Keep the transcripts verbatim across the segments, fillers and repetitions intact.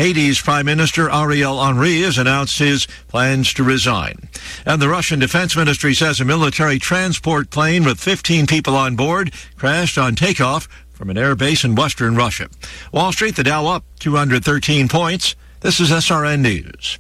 Haiti's Prime Minister Ariel Henry has announced his plans to resign. And the Russian Defense Ministry says a military transport plane with fifteen people on board crashed on takeoff from an air base in western Russia. Wall Street, the Dow up two hundred thirteen points. This is S R N News.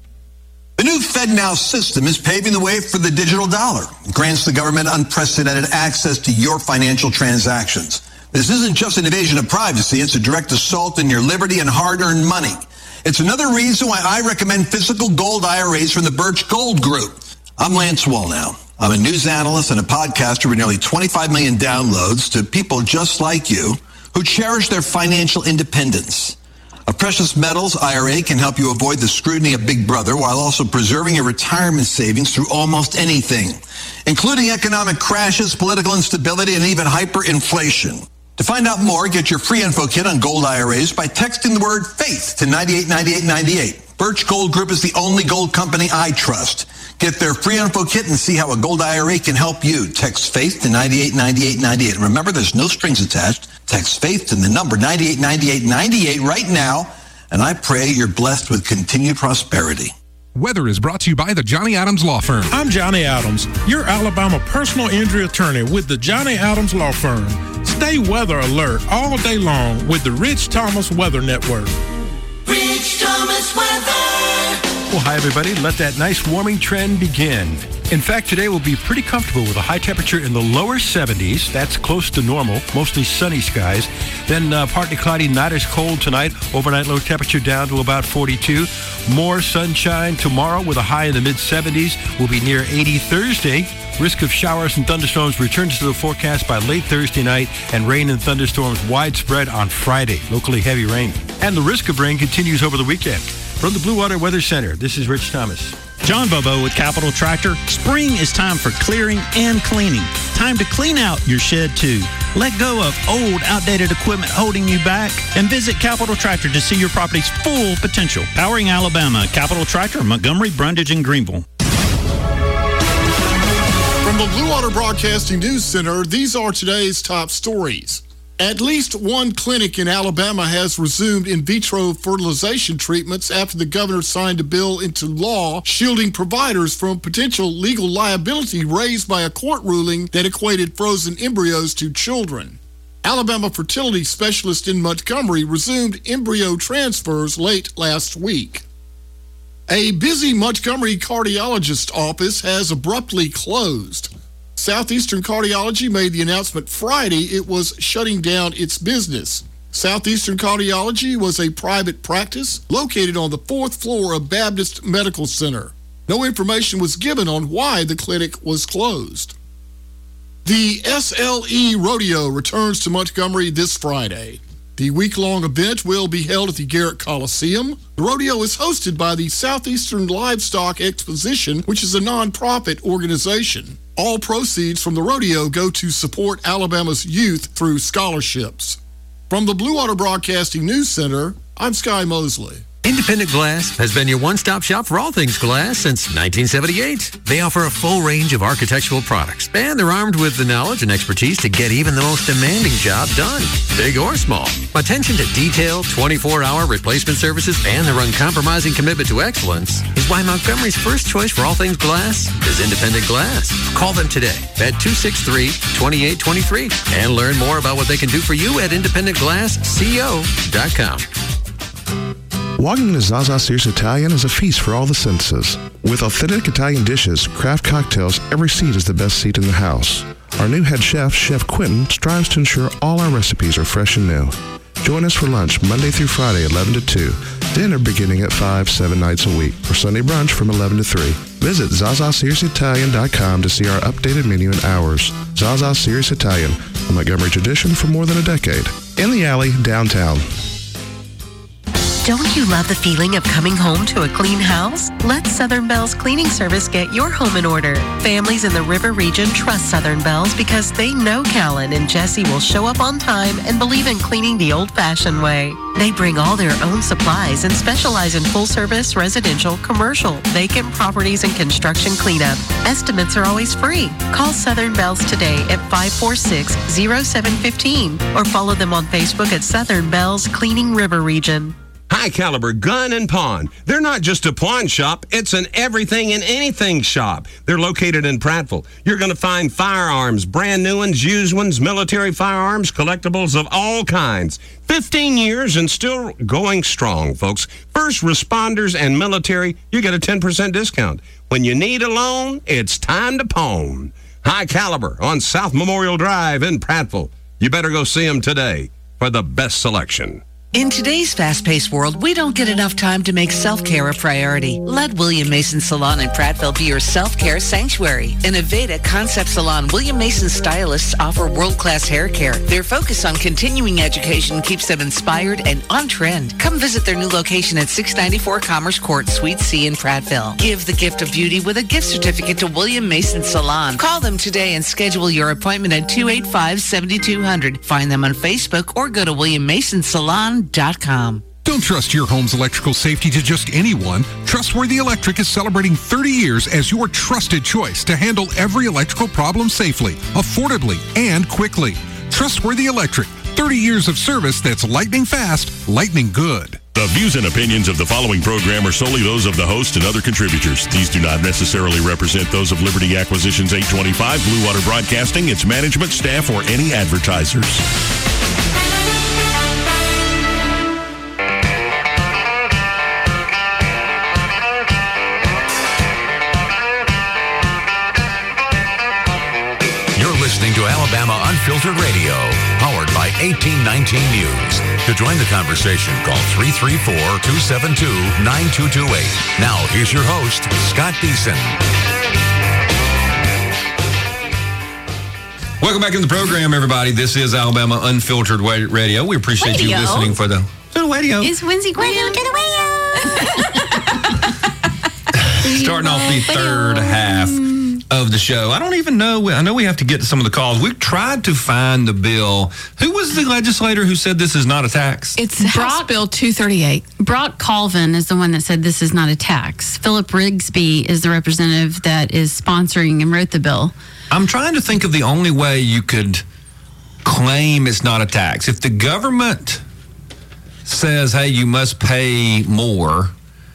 The new FedNow system is paving the way for the digital dollar. It grants the government unprecedented access to your financial transactions. This isn't just an invasion of privacy. It's a direct assault on your liberty and hard-earned money. It's another reason why I recommend physical gold I R As from the Birch Gold Group. I'm Lance Wallnau. I'm a news analyst and a podcaster with nearly twenty-five million downloads to people just like you who cherish their financial independence. A precious metals I R A can help you avoid the scrutiny of Big Brother while also preserving your retirement savings through almost anything, including economic crashes, political instability, and even hyperinflation. To find out more, get your free info kit on gold I R As by texting the word FAITH to nine eight nine eight nine eight. Birch Gold Group is the only gold company I trust. Get their free info kit and see how a gold I R A can help you. Text FAITH to nine eight nine eight nine eight. And remember, there's no strings attached. Text FAITH to the number nine eight nine eight nine eight right now, and I pray you're blessed with continued prosperity. Weather is brought to you by the Johnny Adams Law Firm. I'm Johnny Adams, your Alabama personal injury attorney with the Johnny Adams Law Firm. Stay weather alert all day long with the Rich Thomas Weather Network. Rich Thomas Weather. Well, hi, everybody. Let that nice warming trend begin. In fact, today will be pretty comfortable with a high temperature in the lower seventies. That's close to normal, mostly sunny skies. Then uh, partly cloudy, not as cold tonight. Overnight low temperature down to about forty-two. More sunshine tomorrow with a high in the mid-seventies. We'll be near eighty Thursday. Risk of showers and thunderstorms returns to the forecast by late Thursday night, and rain and thunderstorms widespread on Friday. Locally heavy rain. And the risk of rain continues over the weekend. From the Blue Water Weather Center, this is Rich Thomas. John Bobo with Capital Tractor. Spring is time for clearing and cleaning. Time to clean out your shed, too. Let go of old, outdated equipment holding you back and visit Capital Tractor to see your property's full potential. Powering Alabama, Capital Tractor, Montgomery, Brundage, and Greenville. From the Blue Water Broadcasting News Center, these are today's top stories. At least one clinic in Alabama has resumed in vitro fertilization treatments after the governor signed a bill into law shielding providers from potential legal liability raised by a court ruling that equated frozen embryos to children. Alabama fertility specialist in Montgomery resumed embryo transfers late last week. A busy Montgomery cardiologist office has abruptly closed. Southeastern Cardiology made the announcement Friday it was shutting down its business. Southeastern Cardiology was a private practice located on the fourth floor of Baptist Medical Center. No information was given on why the clinic was closed. The S L E Rodeo returns to Montgomery this Friday. The week-long event will be held at the Garrett Coliseum. The rodeo is hosted by the Southeastern Livestock Exposition, which is a nonprofit organization. All proceeds from the rodeo go to support Alabama's youth through scholarships. From the Blue Water Broadcasting News Center, I'm Sky Mosley. Independent Glass has been your one-stop shop for all things glass since nineteen seventy-eight. They offer a full range of architectural products, and they're armed with the knowledge and expertise to get even the most demanding job done, big or small. Attention to detail, twenty-four hour replacement services, and their uncompromising commitment to excellence is why Montgomery's first choice for all things glass is Independent Glass. Call them today at two six three, two eight two three and learn more about what they can do for you at independent glass co dot com. Walking into Zaza Sears Italian is a feast for all the senses. With authentic Italian dishes, craft cocktails, every seat is the best seat in the house. Our new head chef, Chef Quentin, strives to ensure all our recipes are fresh and new. Join us for lunch Monday through Friday, eleven to two. Dinner beginning at five, seven nights a week. For Sunday brunch from eleven to three. Visit Zaza Sears Italian dot com to see our updated menu and hours. Zaza Sears Italian, a Montgomery tradition for more than a decade. In the Alley, downtown. Don't you love the feeling of coming home to a clean house? Let Southern Bells Cleaning Service get your home in order. Families in the River region trust Southern Bells because they know Callan and Jesse will show up on time and believe in cleaning the old-fashioned way. They bring all their own supplies and specialize in full-service, residential, commercial, vacant properties, and construction cleanup. Estimates are always free. Call Southern Bells today at five four six, zero seven one five or follow them on Facebook at Southern Bells Cleaning River Region. High Caliber Gun and Pawn. They're not just a pawn shop, it's an everything and anything shop. They're located in Prattville. You're going to find firearms, brand new ones, used ones, military firearms, collectibles of all kinds. fifteen years and still going strong, folks. First responders and military, you get a ten percent discount. When you need a loan, it's time to pawn. High Caliber on South Memorial Drive in Prattville. You better go see them today for the best selection. In today's fast-paced world, we don't get enough time to make self-care a priority. Let William Mason Salon in Prattville be your self-care sanctuary. In Aveda Concept Salon, William Mason stylists offer world-class hair care. Their focus on continuing education keeps them inspired and on trend. Come visit their new location at six ninety-four Commerce Court, Suite C in Prattville. Give the gift of beauty with a gift certificate to William Mason Salon. Call them today and schedule your appointment at two eight five, seven two zero zero. Find them on Facebook or go to william mason salon dot com. Don't trust your home's electrical safety to just anyone. Trustworthy Electric is celebrating thirty years as your trusted choice to handle every electrical problem safely, affordably, and quickly. Trustworthy Electric, thirty years of service that's lightning fast, lightning good. The views and opinions of the following program are solely those of the host and other contributors. These do not necessarily represent those of Liberty Acquisitions eight twenty-five, Blue Water Broadcasting, its management, staff, or any advertisers. Listening to Alabama Unfiltered Radio, powered by eighteen nineteen News. To join the conversation, call three three four, two seven two, nine two two eight. Now, here's your host, Scott Deason. Welcome back in the program, everybody. This is Alabama Unfiltered Radio. We appreciate radio. you listening for the, to the radio. It's Wednesday. Radio to the radio. Starting off the third half of the show. I don't even know. I know we have to get to some of the calls. We've tried to find the bill. Who was the legislator who said this is not a tax? It's House Bill two thirty-eight. Brock Colvin is the one that said this is not a tax. Philip Rigsby is the representative that is sponsoring and wrote the bill. I'm trying to think of the only way you could claim it's not a tax. If the government says, hey, you must pay more,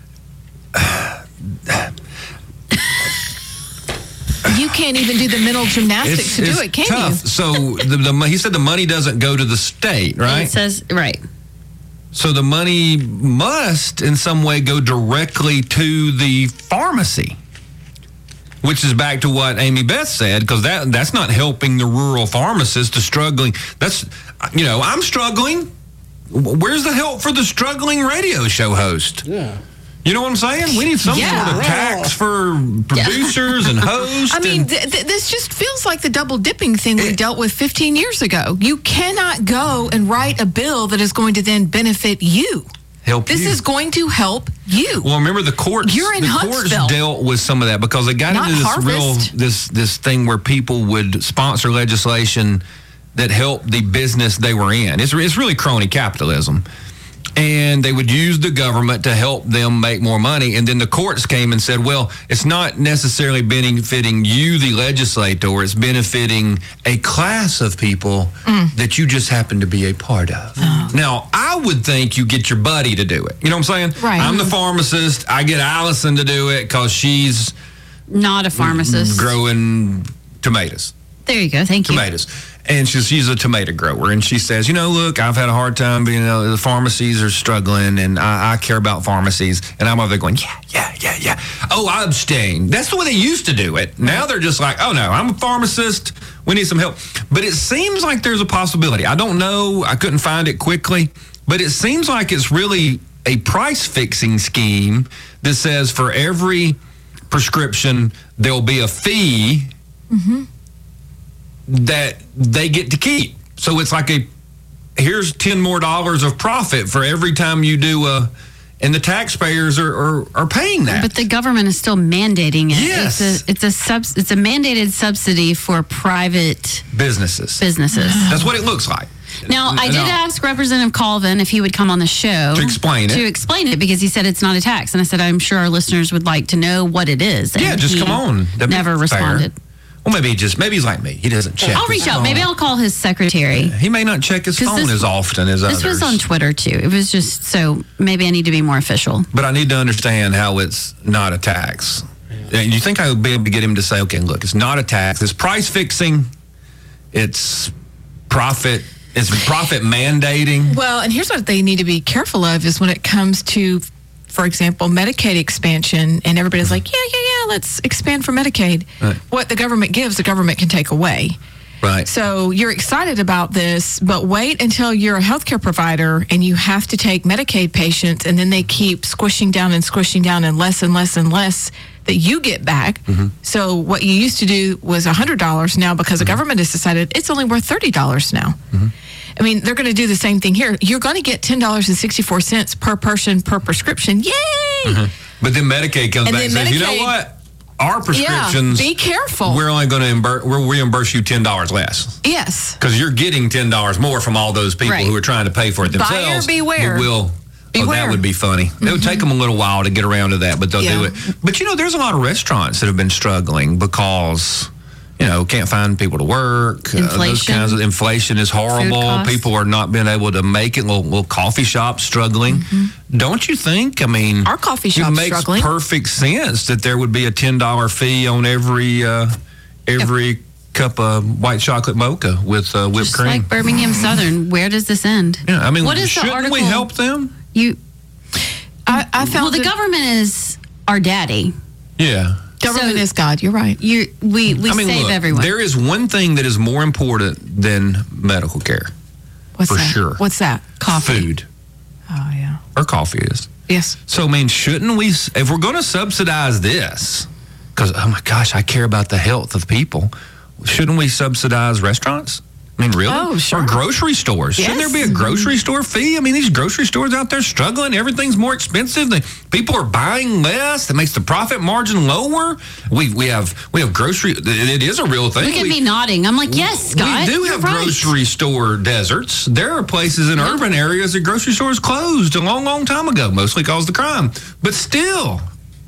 you can't even do the mental gymnastics it's, to do it's it, can tough. you? So the, the, he said the money doesn't go to the state, right? It says, right. So the money must in some way go directly to the pharmacy, which is back to what Amy Beth said, because that that's not helping the rural pharmacist, the struggling. That's, you know, I'm struggling. Where's the help for the struggling radio show host? Yeah. You know what I'm saying? We need some Yeah. sort of tax for producers and hosts. I mean, and- th- th- this just feels like the double dipping thing we dealt with fifteen years ago. You cannot go and write a bill that is going to then benefit you. Help This you. is going to help you. Well, remember the courts. You're in the Huntsville. courts dealt with some of that because they got Not into this Harvest. real this this thing where people would sponsor legislation that helped the business they were in. It's it's really crony capitalism. And they would use the government to help them make more money. And then the courts came and said, well, it's not necessarily benefiting you, the legislator. It's benefiting a class of people mm. that you just happen to be a part of. Oh. Now, I would think you get your buddy to do it. You know what I'm saying? Right. I'm the pharmacist. I get Allison to do it because she's not a pharmacist. Growing tomatoes. There you go. Thank you. Tomatoes. And she's, she's a tomato grower. And she says, you know, look, I've had a hard time being, you know, the pharmacies are struggling and I, I care about pharmacies. And I'm over there going, yeah, yeah, yeah, yeah. Oh, I abstain. That's the way they used to do it. Now they're just like, oh, no, I'm a pharmacist. We need some help. But it seems like there's a possibility. I don't know. I couldn't find it quickly. But it seems like it's really a price fixing scheme that says for every prescription, there'll be a fee. Mm-hmm. that they get to keep. So it's like a, here's ten more dollars of profit for every time you do a, and the taxpayers are, are, are paying that. But the government is still mandating it. Yes. It's a, it's a, subs, it's a mandated subsidy for private businesses. Businesses. That's what it looks like. Now, I did no. ask Representative Colvin if he would come on the show. To explain it. To explain it, because he said it's not a tax. And I said, I'm sure our listeners would like to know what it is. Yeah, and just he come on. That'd never be fair. responded. Well, maybe he just maybe he's like me. He doesn't check. I'll his reach out. phone. Maybe I'll call his secretary. He may not check his 'Cause phone this- as often as This others. was on Twitter too. It was just so maybe I need to be more official. But I need to understand how it's not a tax. And you think I would be able to get him to say, okay, look, it's not a tax. It's price fixing. It's profit. It's profit mandating. Well, and here's what they need to be careful of is when it comes to, for example, Medicaid expansion, and everybody's like, yeah, yeah, yeah, let's expand for Medicaid. Right. What the government gives, the government can take away. Right. So you're excited about this, but wait until you're a healthcare provider and you have to take Medicaid patients, and then they keep squishing down and squishing down and less and less and less that you get back. Mm-hmm. So what you used to do was one hundred dollars now because the government has decided it's only worth thirty dollars now. Mm-hmm. I mean, they're going to do the same thing here. You're going to get ten dollars and sixty-four cents per person per prescription. Yay! Mm-hmm. But then Medicaid comes And back and then says, you know Medicaid- what? Our prescriptions, Yeah, be careful. we're only going to reimburse, we'll reimburse you ten dollars less. Yes. Because you're getting ten dollars more from all those people Right. who are trying to pay for it Buyer themselves. beware. But we'll, oh, that Beware. would be funny. It would take them a little while to get around to that, but they'll do Yeah. it. But, you know, there's a lot of restaurants that have been struggling because, you know, can't find people to work. Uh, those Inflation. kinds of inflation is horrible. costs. People are not being able to make it. Little, little coffee shops struggling. Don't you think? I mean, Our coffee it shop's makes struggling. perfect sense that there would be a ten dollars fee on every uh, every cup of white chocolate mocha with uh, whipped Just cream. like Birmingham Southern. Where does this end? Yeah, I mean, what is the shouldn't article? we help them? You. I, I found Well, the that government is our daddy. Yeah. government So- is God. You're right. You we we I mean, save look, everyone. there is one thing that is more important than medical care. What's For that? sure. What's that? Coffee. Food. Oh, yeah. Or coffee is. Yes. So, I mean, shouldn't we, if we're going to subsidize this, because, oh my gosh, I care about the health of people, shouldn't we subsidize restaurants? I mean, really? Oh, sure. Or grocery stores. Shouldn't there be a Yes. grocery store fee? I mean, these grocery stores out there struggling. Everything's more expensive. The people are buying less. That makes the profit margin lower. We we have we have grocery. It is a real thing. Look at We- me nodding. I'm like, yes, Scott. we do you're have right. grocery store deserts. There are places in urban areas that grocery stores closed a long, long time ago, mostly because of the crime. But still,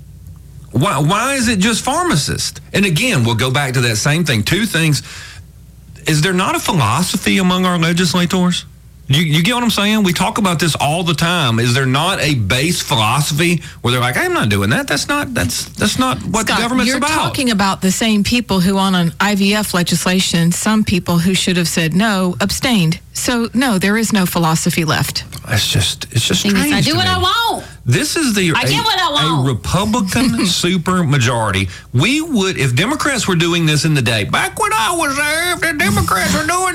why, why is it just pharmacists? And again, we'll go back to that same thing. Two things. Is there not a philosophy among our legislators? You, you get what I'm saying? We talk about this all the time. Is there not a base philosophy where they're like, I'm not doing that. That's not that's that's not what Scott, the government's you're about. talking about the same people who on an I V F legislation, some people who should have said no, abstained. So, no, there is no philosophy left. It's just it's just Thing is, strange I do to what me. I want. This is the I a, get what I want. a Republican super majority. We would, if Democrats were doing this in the day, back when I was there, if the Democrats were doing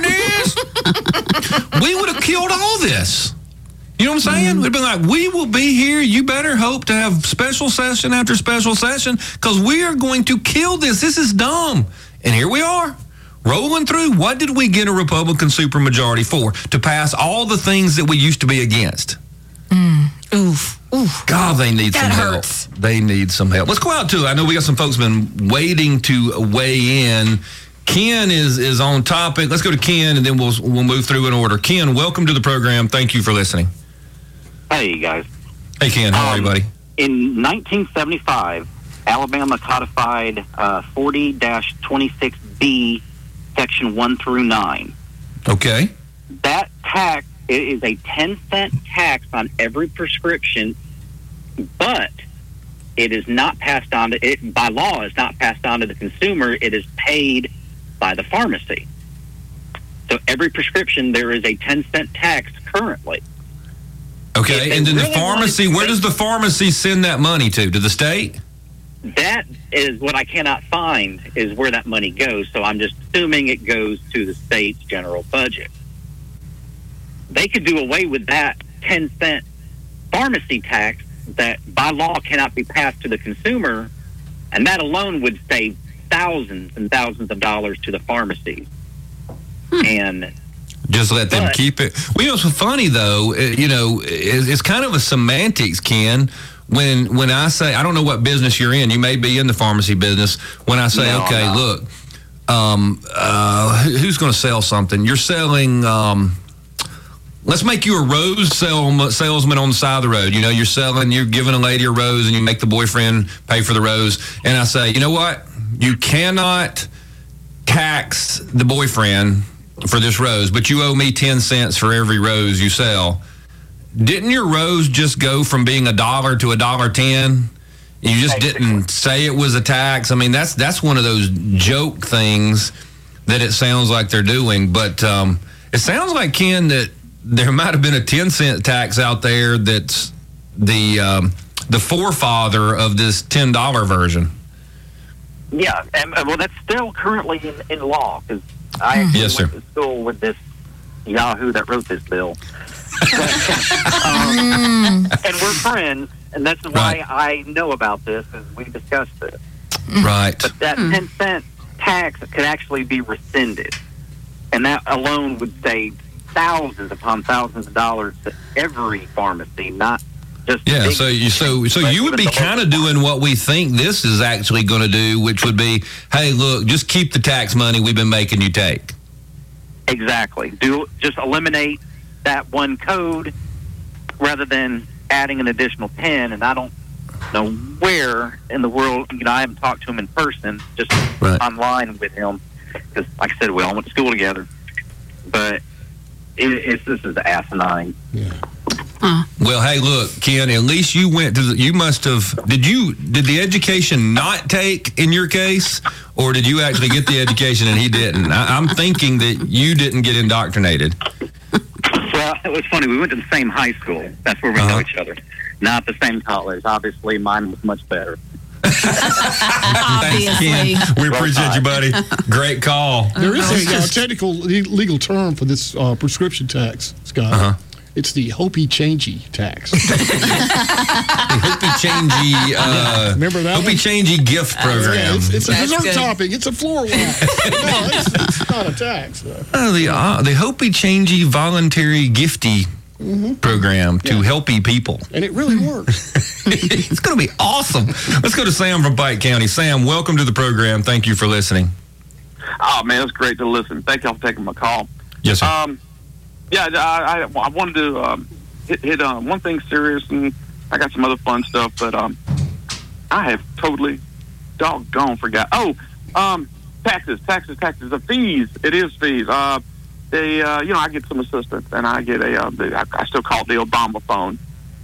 this, we would have killed all this. You know what I'm saying? We'd been like, we will be here. You better hope to have special session after special session because we are going to kill this. This is dumb. And here we are. Rolling through, what did we get a Republican supermajority for? To pass all the things that we used to be against. Oof. Oof. God, they need That some hurts. help. They need some help. Let's go out to, I know we got some folks been waiting to weigh in. Ken is is on topic. Let's go to Ken and then we'll we'll move through in order. Ken, welcome to the program. Thank you for listening. Hey, you guys. Hey, Ken, how are you, Um, buddy? In nineteen seventy-five, Alabama codified uh, forty twenty-six B, Section one through nine. Okay. That tax it is a ten cent tax on every prescription, but it is not passed on to it by law. It's not passed on to the consumer. It is paid by the pharmacy. So every prescription there is a ten cent tax currently. Okay, If they and then the really pharmacy, wanted to where does the pharmacy send that money to? To the state? That is what I cannot find is where that money goes. So I'm just assuming it goes to the state's general budget. They could do away with that ten cent pharmacy tax that by law cannot be passed to the consumer, and that alone would save thousands and thousands of dollars to the pharmacies. And Just let them But- keep it. Well, you know, what's funny, though, uh, you know, it's, it's kind of a semantics, Ken. When when I say, I don't know what business you're in. You may be in the pharmacy business. When I say, No, okay, no. look, um, uh, who- who's going to sell something? You're selling, um, let's make you a rose sell, salesman on the side of the road. You know, you're selling, you're giving a lady a rose and you make the boyfriend pay for the rose. And I say, you know what? You cannot tax the boyfriend for this rose, but you owe me ten cents for every rose you sell, didn't your rose just go from being a dollar to a dollar ten? You just didn't say it was a tax. I mean, that's that's one of those joke things that it sounds like they're doing. But um, it sounds like, Ken, that there might have been a ten cent tax out there that's the um, the forefather of this ten dollar version. Yeah, and, uh, well, that's still currently in, in law, because I actually yes, went sir. to school with this Yahoo that wrote this bill. um, and we're friends, and that's why Right. I know about this, because we discussed it. Right. But that ten cent tax could actually be rescinded, and that alone would save thousands upon thousands of dollars to every pharmacy, not just Yeah, big so you so so but you would even be the kind of doing what we think this is actually going to do, which would be, hey, look, just keep the tax money we've been making you take. Exactly. Do just eliminate that one code rather than adding an additional ten. And I don't know where in the world, you know, I haven't talked to him in person, just Right. online with him, because, like I said, we all went to school together. But it, it's this is asinine. Well, hey, look, Ken, at least you went to the, you must have, did you, did the education not take in your case, or did you actually get the education and he didn't? I, I'm thinking that you didn't get indoctrinated. Well, it was funny. We went to the same high school. That's where we Uh-huh. know each other. Not the same college. Obviously, mine was much better. Thanks, Ken. We appreciate you, buddy. Great call. There is a uh, technical le- legal term for this uh, prescription tax, Scott. Uh-huh. It's the Hopi Changey tax. The Hopi Changey, uh, remember that Hopi one? Changey gift program. Yeah, it's, it's a That's dessert good. topping. It's a floor wax. No, it's, it's not a tax. though. Oh, the uh, the Hopi Changey voluntary gifty program to helpy people. And it really works. It's going to be awesome. Let's go to Sam from Pike County. Sam, welcome to the program. Thank you for listening. Oh, man, it's great to listen. Thank y'all for taking my call. Yes, sir. Um, yeah, I, I, I wanted to um, hit, hit um, one thing serious, and I got some other fun stuff, but um, I have totally doggone forgot. Oh, um, taxes, taxes, taxes. The fees. It is fees. Uh, they, uh, you know, I get some assistance, and I get a, uh, I, I still call it the Obama phone.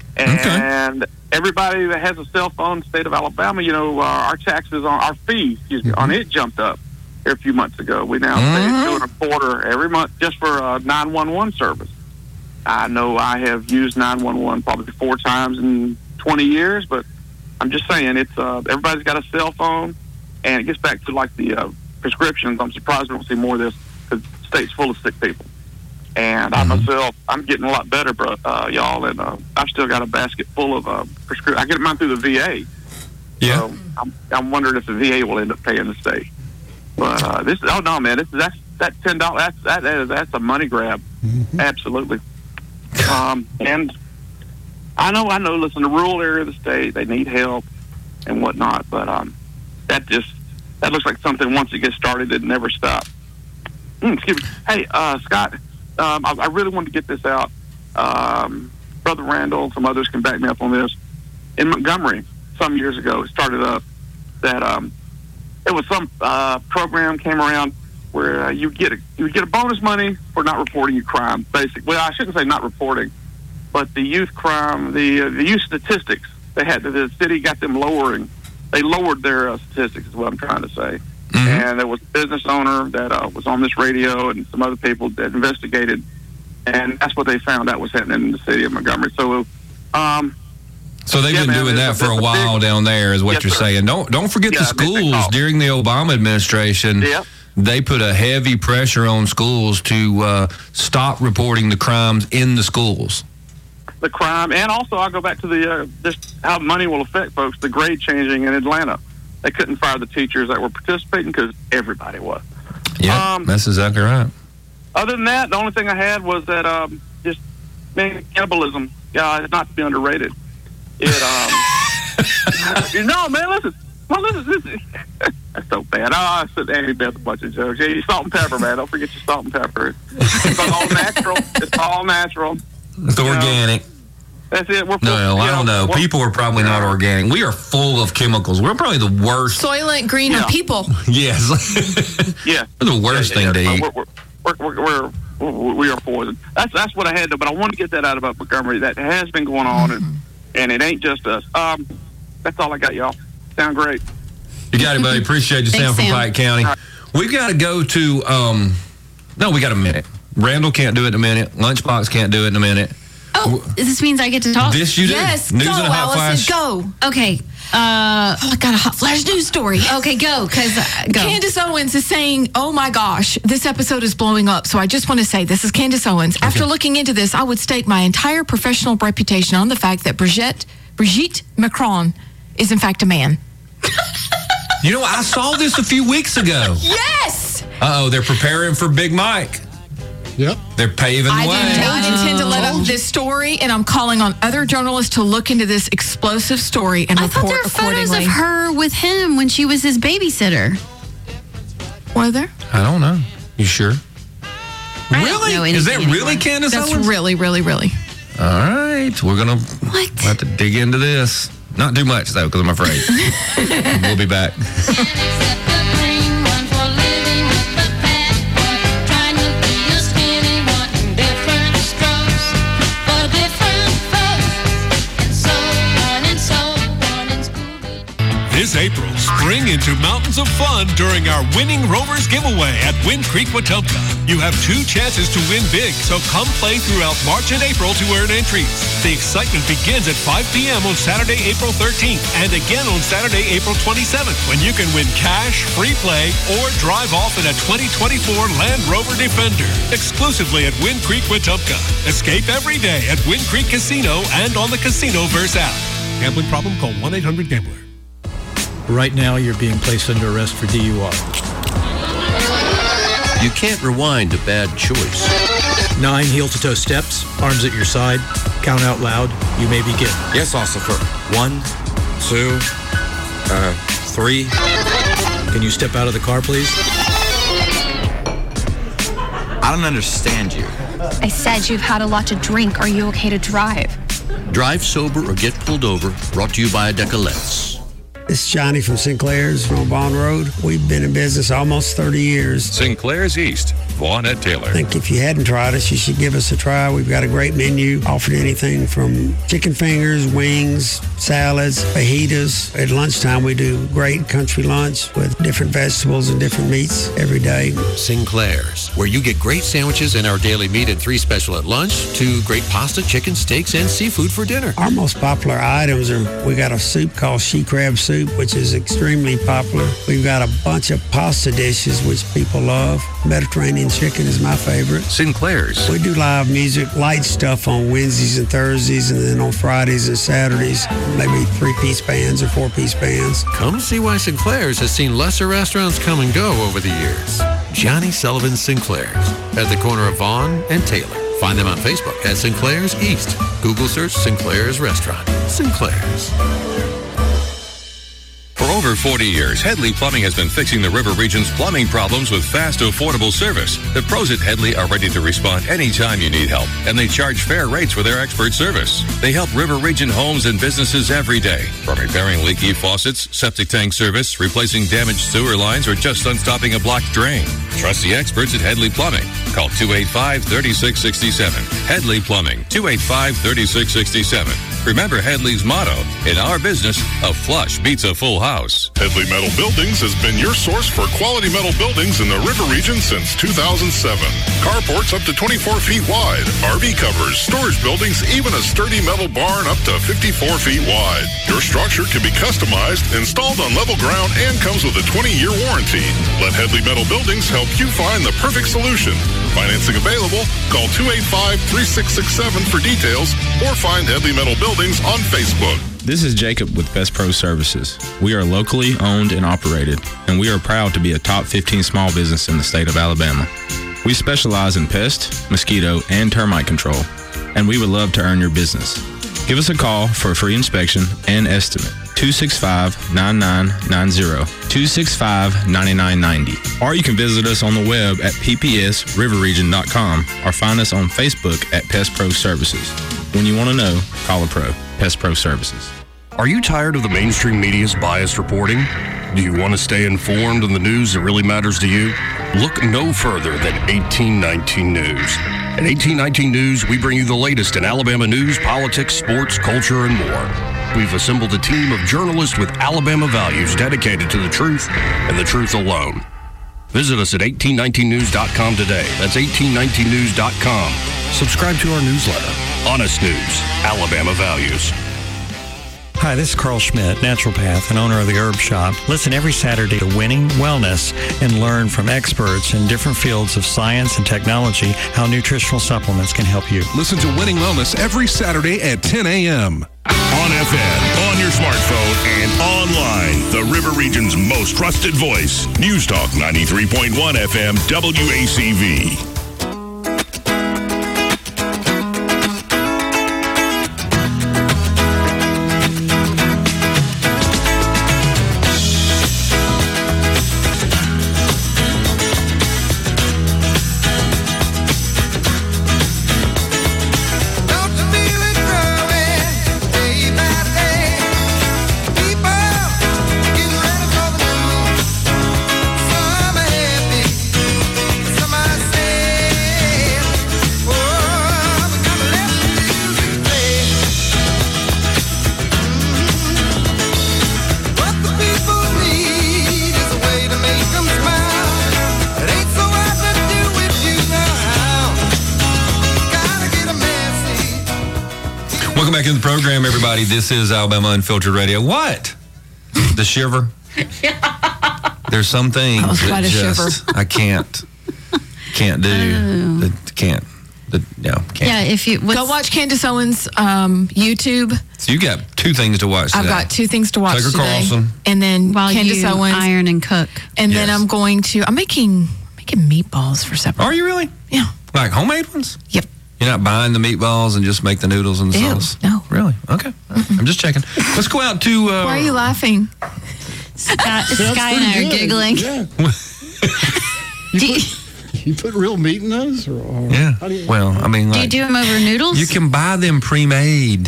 And everybody that has a cell phone in the state of Alabama, you know, uh, our taxes on our fees, excuse me, on it jumped up here a few months ago. We now pay two and a quarter every month just for uh, nine one one service. I know I have used nine one one probably four times in twenty years, but I'm just saying it's uh, everybody's got a cell phone, and it gets back to like the uh, prescriptions. I'm surprised we don't see more of this because the state's full of sick people. And I myself, I'm getting a lot better, bro, uh, y'all, and uh, I've still got a basket full of uh, prescriptions. I get mine through the V A. Yeah. So I'm, I'm wondering if the V A will end up paying the state. But uh, this, oh no, man, this that's that ten dollars. That's that, that is that's a money grab, absolutely. Um, and I know, I know. Listen, the rural area of the state, they need help and whatnot. But um, that just that looks like something once it gets started, it never stops. Mm, excuse me. Hey, uh, Scott, um, I, I really wanted to get this out. Um, Brother Randall, some others can back me up on this. In Montgomery, some years ago, it started up that um, it was some uh, program came around where uh, you get a you get a bonus money for not reporting your crime. Basically, well, I shouldn't say not reporting, but the youth crime, the uh, the youth statistics they had, the city got them lowering. They lowered their uh, statistics, is what I'm trying to say. Mm-hmm. And there was a business owner that uh, was on this radio, and some other people that investigated, and that's what they found out was happening in the city of Montgomery. So, um. So they've Yeah, been man, doing that it's for a a big- while down there, is what Yes, you're sir. saying. Don't don't forget Yeah, the I think they schools call. during the Obama administration. Yep. They put a heavy pressure on schools to uh, stop reporting the crimes in the schools. The crime, and also I go back to the uh, just how money will affect folks. The grade changing in Atlanta, they couldn't fire the teachers that were participating because everybody was. Yeah, Um, that's exactly right. Other than that, the only thing I had was that um, just man, cannibalism. Yeah, it's not to be underrated. It um, no man, listen. Well, listen, listen. That's so bad. Oh, I said Andy Beth a bunch of jokes. Yeah, you salt and pepper, man. Don't forget your salt and pepper. It's all natural. It's all natural. It's You know, organic. That's it. We're No, no, I don't know. Well, People are probably not organic. We are full of chemicals. We're probably the worst. Soylent Green Yeah. are people. Yes. Yeah. We're the worst Yeah, thing yeah. to eat. We're, we're, we're, we're, we're, we are poison. That's that's what I had to, but I want to get that out about Montgomery. That has been going on, and, and it ain't just us. Um, that's all I got, y'all. Sound great. You got it, buddy. Appreciate you, Thanks, Sam, from Sam. Pike County. We've got to go to, um, no, we got a minute. Randall can't do it in a minute. Lunchbox can't do it in a minute. Oh, this means I get to talk? This you do. Yes, News go, and a hot Allison, flash. go. Okay. Uh, oh, I got a hot flash news story. Okay, go, because uh, go. Candace Owens is saying, oh my gosh, this episode is blowing up. So I just want to say, this is Candace Owens. Okay. After looking into this, I would stake my entire professional reputation on the fact that Brigitte, Brigitte Macron is in fact a man. You know, I saw this a few weeks ago. Yes! Uh-oh, they're preparing for Big Mike. Yep. They're paving the I way. did not intend to let up this story, and I'm calling on other journalists to look into this explosive story and I thought report there were photos accordingly. of her with him when she was his babysitter. Were there? I don't know. You sure? I don't Really? know Is that anything really anymore. Candace That's Owens? really, really, really. All right. We're going to What? have to dig into this. Not too much, though, because I'm afraid. We'll be back. This April, spring into mountains of fun during our Winning Rovers giveaway at Wind Creek, Wetumpka. You have two chances to win big, so come play throughout March and April to earn entries. The excitement begins at five p.m. on Saturday, April thirteenth, and again on Saturday, April twenty-seventh, when you can win cash, free play, or drive off in a twenty twenty-four Land Rover Defender. Exclusively at Wind Creek, Wetumpka. Escape every day at Wind Creek Casino and on the Casinoverse app. Gambling problem? Call one eight hundred gambler. Right now, you're being placed under arrest for D U I. You can't rewind a bad choice. Nine heel-to-toe steps, arms at your side. Count out loud. You may begin. Yes, officer. One, two, uh, three. Can you step out of the car, please? I don't understand you. I said you've had a lot to drink. Are you okay to drive? Drive sober or get pulled over. Brought to you by Decolettes. This is Johnny from Sinclair's from Bond Road. We've been in business almost thirty years. Sinclair's East, Vaughn at Taylor. I think if you hadn't tried us, you should give us a try. We've got a great menu, offered anything from chicken fingers, wings, salads, fajitas. At lunchtime, we do great country lunch with different vegetables and different meats every day. Sinclair's, where you get great sandwiches and our daily meat and three special at lunch, to great pasta, chicken, steaks, and seafood for dinner. Our most popular items are, we got a soup called she crab soup, which is extremely popular. We've got a bunch of pasta dishes, which people love. Mediterranean chicken is my favorite. Sinclair's. We do live music, light stuff on Wednesdays and Thursdays, and then on Fridays and Saturdays, maybe three-piece bands or four-piece bands. Come see why Sinclair's has seen lesser restaurants come and go over the years. Johnny Sullivan Sinclair's, at the corner of Vaughn and Taylor. Find them on Facebook at Sinclair's East. Google search Sinclair's Restaurant. Sinclair's. For over forty years, Headley Plumbing has been fixing the River Region's plumbing problems with fast, affordable service. The pros at Headley are ready to respond anytime you need help, and they charge fair rates for their expert service. They help River Region homes and businesses every day, from repairing leaky faucets, septic tank service, replacing damaged sewer lines, or just unstopping a blocked drain. Trust the experts at Headley Plumbing. Call two eight five, three six six seven. Headley Plumbing, two eight five, three six six seven. Remember Headley's motto, in our business, a flush beats a full house. Headley Metal Buildings has been your source for quality metal buildings in the River Region since two thousand seven. Carports up to twenty-four feet wide, R V covers, storage buildings, even a sturdy metal barn up to fifty-four feet wide. Your structure can be customized, installed on level ground, and comes with a twenty-year warranty. Let Headley Metal Buildings help you find the perfect solution. Financing available. Call two eight five, three six six seven for details, or find Headley Metal Buildings on Facebook. This is Jacob with Best Pro Services. We are locally owned and operated, and we are proud to be a top fifteen small business in the state of Alabama. We specialize in pest, mosquito, and termite control, and we would love to earn your business. Give us a call for a free inspection and estimate two six five, nine nine nine zero, two six five, nine nine nine zero. Or you can visit us on the web at p p s river region dot com or find us on Facebook at Pest Pro Services. When you want to know, call a pro. Pest Pro Services. Are you tired of the mainstream media's biased reporting? Do you want to stay informed on the news that really matters to you? Look no further than eighteen nineteen News. At eighteen nineteen News, we bring you the latest in Alabama news, politics, sports, culture, and more. We've assembled a team of journalists with Alabama values dedicated to the truth and the truth alone. Visit us at eighteen nineteen news dot com today. That's eighteen nineteen news dot com. Subscribe to our newsletter. Honest News, Alabama Values. Hi, this is Carl Schmidt, naturopath and owner of the Herb Shop. Listen every Saturday to Winning Wellness and learn from experts in different fields of science and technology how nutritional supplements can help you. Listen to Winning Wellness every Saturday at ten a.m. On F M, on your smartphone, and online. The River Region's most trusted voice. News Talk ninety-three point one F M W A C V. Back in the program, everybody. This is Alabama Unfiltered Radio. What? The shiver? There's some things that, was that quite a just shiver. I can't can't do. Oh. That can't. That, no, can't. Yeah, if you go watch Candace Owens' um, YouTube. So you got two things to watch today. I've got two things to watch Tucker today. Carlson. And then While Candace you Owens. iron and cook. And Yes. then I'm going to, I'm making making meatballs for supper. Are you really? Yeah. Like homemade ones? Yep. You're not buying the meatballs and just make the noodles and the Ew, sauce? no. Really? Okay. I'm just checking. Let's go out to... Uh, Why are you laughing? Scott, Sky and I are giggling. Yeah. you, put, you put real meat in those? Or, or Yeah. how do you, Well, I mean, Do like... you do them over noodles? You can buy them pre-made.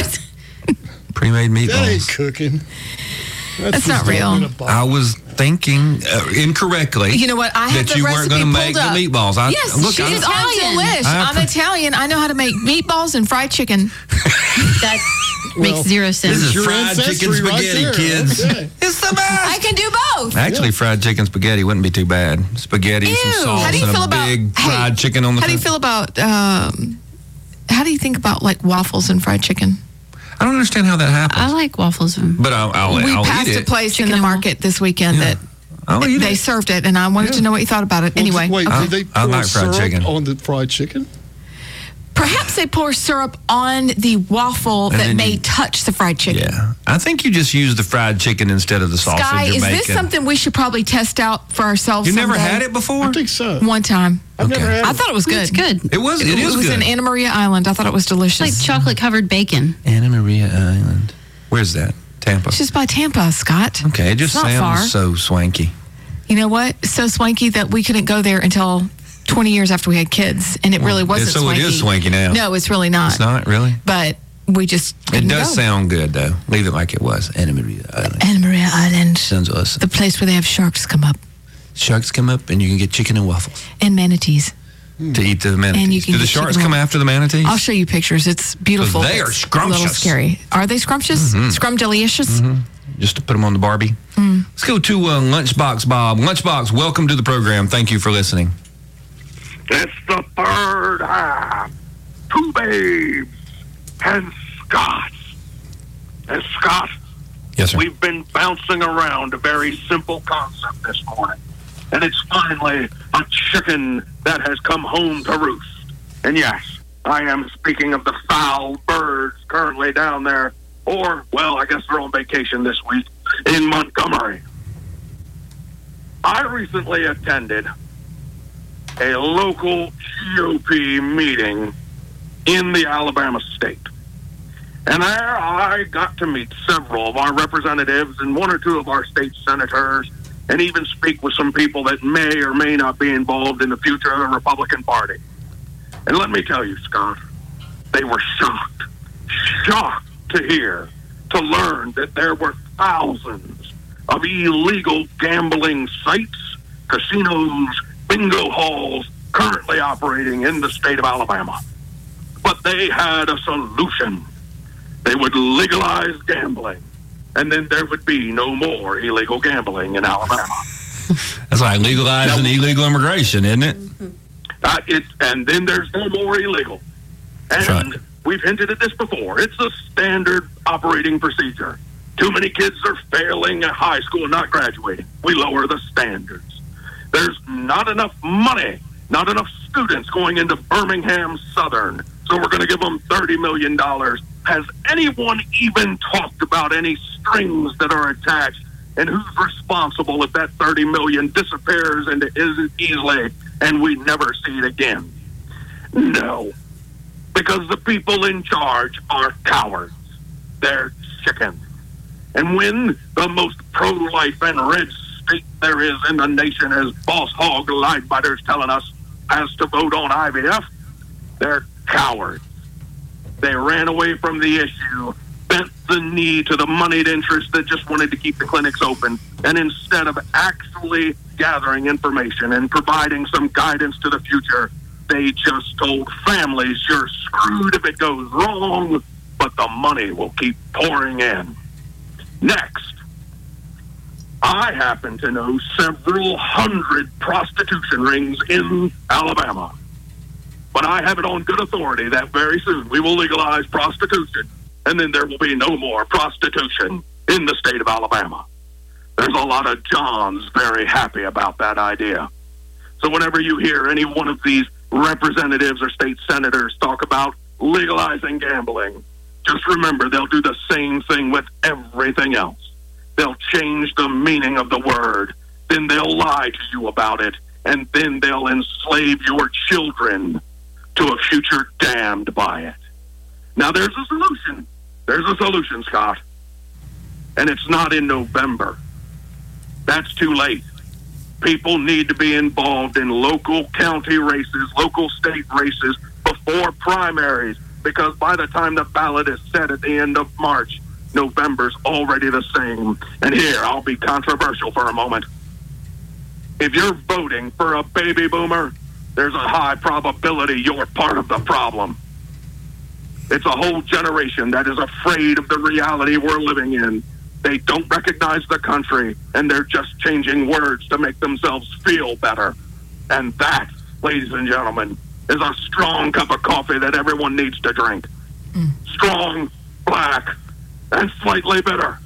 Pre-made meatballs. That ain't cooking. That's not real. I was thinking uh, incorrectly. You know what? I have that the you recipe weren't going to make pulled up. the meatballs. I, yes, look, she's I'm, on delish. I I'm pre- Italian. I know how to make meatballs and fried chicken. That makes zero sense. This is fried chicken spaghetti, right kids. Okay. It's the best. I can do both. Actually, fried chicken spaghetti wouldn't be too bad. Spaghetti, Ew. some sauce, How do you and feel a about big hey, fried chicken on the How do you top. feel about um, how do you think about like waffles and fried chicken? I don't understand how that happens. I like waffles. And But I'll, I'll, we I'll passed eat a it. place Chicken in the and market this weekend Yeah. that I'll eat they it. served it, and I wanted to know what you thought about it. Well, anyway, wait, I- did they I pour like fried syrup chicken. on the fried chicken? perhaps they pour syrup on the waffle And that then may you- touch the fried chicken. Yeah. I think you just use the fried chicken instead of the sausage Sky, you're is making. this something we should probably test out for ourselves? You never someday? had it before? I think so. One time. I've Okay. never had I it. thought it was good. It's good. It was. It, It is was good. in Anna Maria Island. I thought it was delicious. Like chocolate covered bacon. Anna Maria Island. Where's that? Tampa. It's just by Tampa, Scott. Okay, it just It's not sounds far. so swanky. You know what? So swanky that we couldn't go there until twenty years after we had kids, and it really wasn't so swanky. it is swanky now. No, it's really not. It's not really. But we just It couldn't does go. sound good though. Leave it like it was. Anna Maria Island. Anna Maria Island, Sounds awesome. the place where they have sharks come up Sharks come up and you can get chicken and waffles and manatees. to eat the manatees. And you can Do the get sharks chicken come and- after the manatees? I'll show you pictures. It's beautiful. They are It's A little scrumptious. scary. Are they scrumptious? Mhm. Scrumdelicious? Mhm. Just to put them on the Barbie. Mm. Let's go to uh, Lunchbox Bob. Lunchbox, welcome to the program. Thank you for listening. It's the third half. Two babes and Scott. And Scott, yes, sir. We've been bouncing around a very simple concept this morning. And it's finally a chicken that has come home to roost. And yes, I am speaking of the foul birds currently down there, or, well, I guess they're on vacation this week, in Montgomery. I recently attended a local G O P meeting in the Alabama state. And there I got to meet several of our representatives and one or two of our state senators, and even speak with some people that may or may not be involved in the future of the Republican Party. And let me tell you, Scott, they were shocked, shocked to hear, to learn that there were thousands of illegal gambling sites, casinos, bingo halls currently operating in the state of Alabama. But they had a solution. They would legalize gambling, and then there would be no more illegal gambling in Alabama. That's like legalizing now, illegal immigration, isn't it? Uh, it? And then there's no more illegal. And right. We've hinted at this before. It's a standard operating procedure. Too many kids are failing at high school and not graduating. We lower the standards. There's not enough money, not enough students going into Birmingham Southern, so we're going to give them thirty million dollars. Has anyone even talked about any strings that are attached and who's responsible if that thirty million dollars disappears into easily and we never see it again? No, because the people in charge are cowards. They're chickens. And when the most pro-life and red state there is in the nation, as Boss Hog Lightbiters telling us, has to vote on I V F, they're cowards. They ran away from the issue, bent the knee to the moneyed interests that just wanted to keep the clinics open, and instead of actually gathering information and providing some guidance to the future, they just told families, you're screwed if it goes wrong, but the money will keep pouring in. Next, I happen to know several hundred prostitution rings in Alabama. But I have it on good authority that very soon we will legalize prostitution, and then there will be no more prostitution in the state of Alabama. There's a lot of Johns very happy about that idea. So whenever you hear any one of these representatives or state senators talk about legalizing gambling, just remember they'll do the same thing with everything else. They'll change the meaning of the word, then they'll lie to you about it, and then they'll enslave your children to a future damned by it. Now, there's a solution. There's a solution, Scott. And it's not in November. That's too late. People need to be involved in local county races, local state races before primaries, because by the time the ballot is set at the end of March, November's already the same. And here, I'll be controversial for a moment. If you're voting for a baby boomer, there's a high probability you're part of the problem. It's a whole generation that is afraid of the reality we're living in. They don't recognize the country, and they're just changing words to make themselves feel better. And that, ladies and gentlemen, is a strong cup of coffee that everyone needs to drink. Mm. Strong, black, and slightly bitter.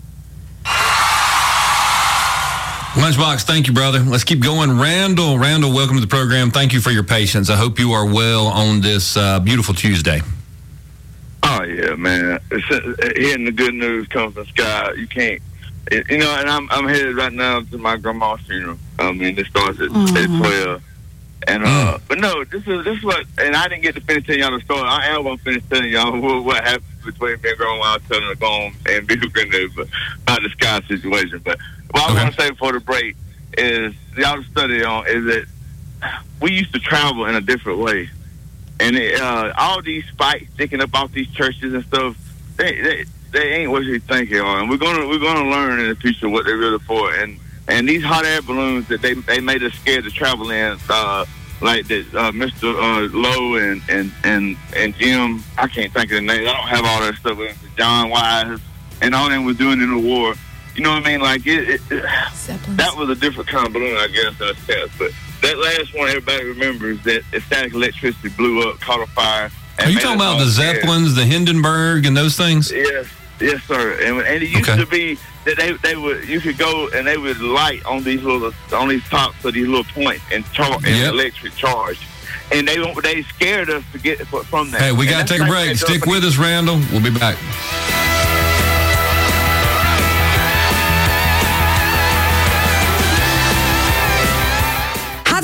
Lunchbox, thank you, brother. Let's keep going. Randall, Randall, welcome to the program. Thank you for your patience. I hope you are well on this uh, beautiful Tuesday. Oh, yeah, man. It's, uh, hearing the good news come from Scott, you can't, it, you know, and I'm I'm headed right now to my grandma's funeral. I mean, it starts at, mm-hmm. at twelve. And, uh, mm. but no, this is, this is what, and I didn't get to finish telling y'all the story. I am going to finish telling y'all what, what happened between me and grandma. I was telling her to go home and be good news, but not the Scott situation. But what okay. I want to say before the break is, y'all study on, is that we used to travel in a different way. And it, uh, all these spikes sticking up off these churches and stuff, they they, they ain't what you think they are. And we're gonna we're gonna learn in the future what they're really for. And and these hot air balloons that they they made us scared to travel in, uh, like that uh, Mister Uh, Lowe and, and and and Jim, I can't think of the names. I don't have all that stuff. John Wise and all them was doing in the war. You know what I mean? Like it, it, it that was a different kind of balloon, I guess, in a sense. But that last one, everybody remembers that static electricity blew up, caught a fire. Are you talking about the Zeppelins, the Hindenburg, and those things? Yes, yes, sir. And, and it used okay. to be that they they would you could go and they would light on these little on these tops of these little points and charge and yep. electric charge. And they they scared us to get from that. Hey, we got to take a break. Stick with us, Randall. We'll be back.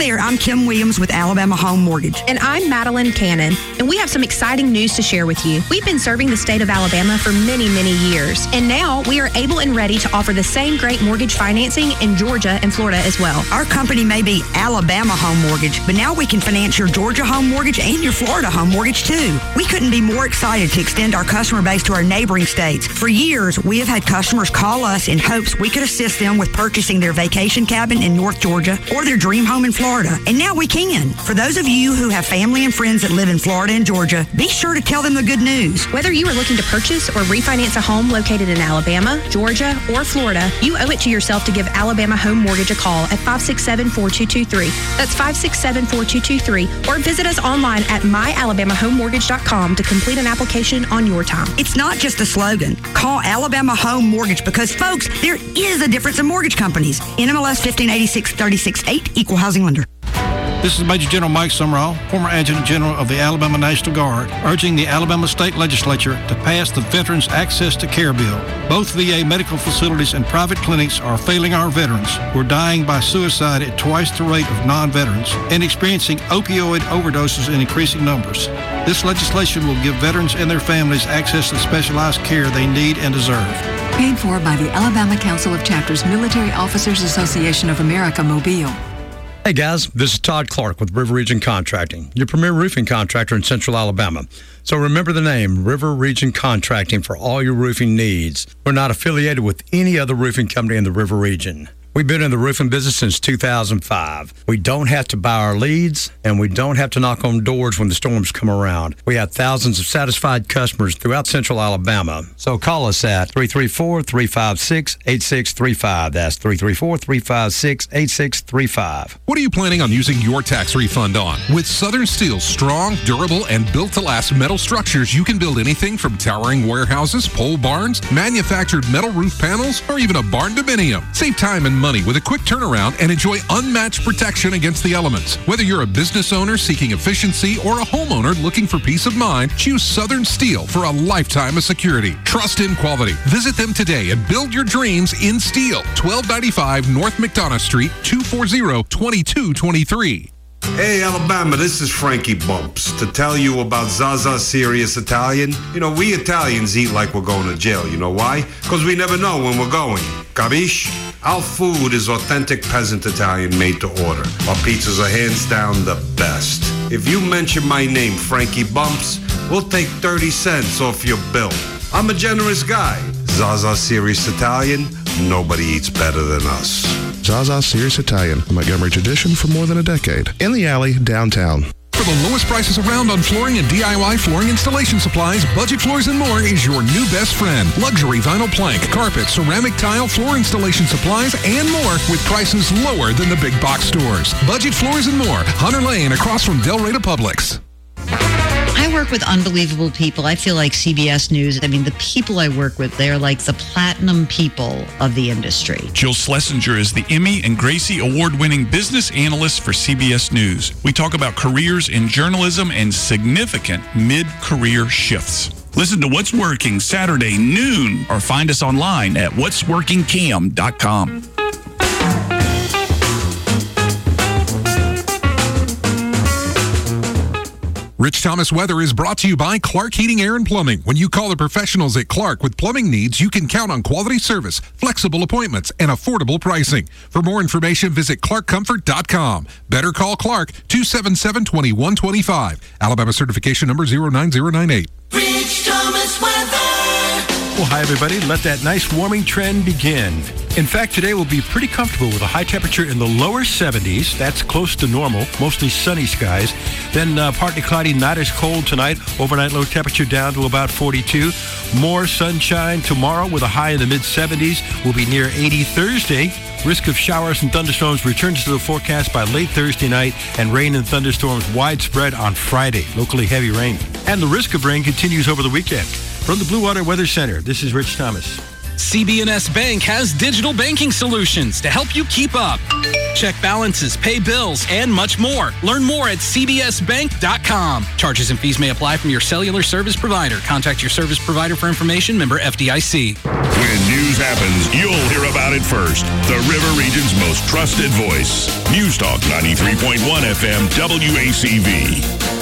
there, I'm Kim Williams with Alabama Home Mortgage. And I'm Madeline Cannon, and we have some exciting news to share with you. We've been serving the state of Alabama for many, many years, and now we are able and ready to offer the same great mortgage financing in Georgia and Florida as well. Our company may be Alabama Home Mortgage, but now we can finance your Georgia home mortgage and your Florida home mortgage too. We couldn't be more excited to extend our customer base to our neighboring states. For years, we have had customers call us in hopes we could assist them with purchasing their vacation cabin in North Georgia or their dream home in Florida. And now we can. For those of you who have family and friends that live in Florida and Georgia, be sure to tell them the good news. Whether you are looking to purchase or refinance a home located in Alabama, Georgia, or Florida, you owe it to yourself to give Alabama Home Mortgage a call at five six seven, four two two three. That's five six seven, four two two three. Or visit us online at my alabama home mortgage dot com to complete an application on your time. It's not just a slogan. Call Alabama Home Mortgage because, folks, there is a difference in mortgage companies. N M L S fifteen eighty-six thirty-six eight, Equal Housing Lender. This is Major General Mike Summerall, former Adjutant General of the Alabama National Guard, urging the Alabama State Legislature to pass the Veterans Access to Care Bill. Both V A medical facilities and private clinics are failing our veterans, who are dying by suicide at twice the rate of non-veterans and experiencing opioid overdoses in increasing numbers. This legislation will give veterans and their families access to specialized care they need and deserve. Paid for by the Alabama Council of Chapters Military Officers Association of America, Mobile. Hey guys, this is Todd Clark with River Region Contracting, your premier roofing contractor in Central Alabama. So remember the name, River Region Contracting, for all your roofing needs. We're not affiliated with any other roofing company in the River Region. We've been in the roofing business since two thousand five. We don't have to buy our leads, and we don't have to knock on doors when the storms come around. We have thousands of satisfied customers throughout Central Alabama. So call us at three three four, three five six, eight six three five. That's three three four, three five six, eight six three five. What are you planning on using your tax refund on? With Southern Steel's strong, durable, and built-to-last metal structures, you can build anything from towering warehouses, pole barns, manufactured metal roof panels, or even a barn dominium. Save time and money with a quick turnaround and enjoy unmatched protection against the elements. Whether you're a business owner seeking efficiency or a homeowner looking for peace of mind, choose Southern Steel for a lifetime of security. Trust in quality. Visit them today and build your dreams in steel. twelve ninety-five North McDonough Street, two four zero, two two two three. Hey, Alabama, this is Frankie Bumps to tell you about Zaza Serious Italian. You know, we Italians eat like we're going to jail. You know why? Because we never know when we're going. Capiche? Our food is authentic peasant Italian made to order. Our pizzas are hands down the best. If you mention my name, Frankie Bumps, we'll take thirty cents off your bill. I'm a generous guy. Zaza Serious Italian, nobody eats better than us. Zaza Serious Italian, a Montgomery tradition for more than a decade. In the alley, downtown. For the lowest prices around on flooring and D I Y flooring installation supplies, Budget Floors and More is your new best friend. Luxury vinyl plank, carpet, ceramic tile, floor installation supplies, and more with prices lower than the big box stores. Budget Floors and More, Hunter Lane, across from Del Rey to Publix. I work with unbelievable people. I feel like C B S News, I mean, the people I work with, they're like the platinum people of the industry. Jill Schlesinger is the Emmy and Gracie award-winning business analyst for C B S News. We talk about careers in journalism and significant mid-career shifts. Listen to What's Working Saturday noon or find us online at what's working cam dot com. Rich Thomas Weather is brought to you by Clark Heating, Air, and Plumbing. When you call the professionals at Clark with plumbing needs, you can count on quality service, flexible appointments, and affordable pricing. For more information, visit clark comfort dot com. Better call Clark, two seven seven, two one two five. Alabama certification number zero nine zero nine eight. Rich Thomas Weather. Well, hi, everybody. Let that nice warming trend begin. In fact, today will be pretty comfortable with a high temperature in the lower seventies. That's close to normal, mostly sunny skies. Then uh, partly cloudy, not as cold tonight. Overnight low temperature down to about forty-two. More sunshine tomorrow with a high in the mid-seventies. We'll be near eighty Thursday. Risk of showers and thunderstorms returns to the forecast by late Thursday night, and rain and thunderstorms widespread on Friday. Locally heavy rain. And the risk of rain continues over the weekend. From the Blue Water Weather Center, this is Rich Thomas. C B N S Bank has digital banking solutions to help you keep up. Check balances, pay bills, and much more. Learn more at c b s bank dot com. Charges and fees may apply from your cellular service provider. Contact your service provider for information. Member F D I C. When news happens, you'll hear about about it first. The River Region's most trusted voice. News Talk ninety-three point one F M W A C V.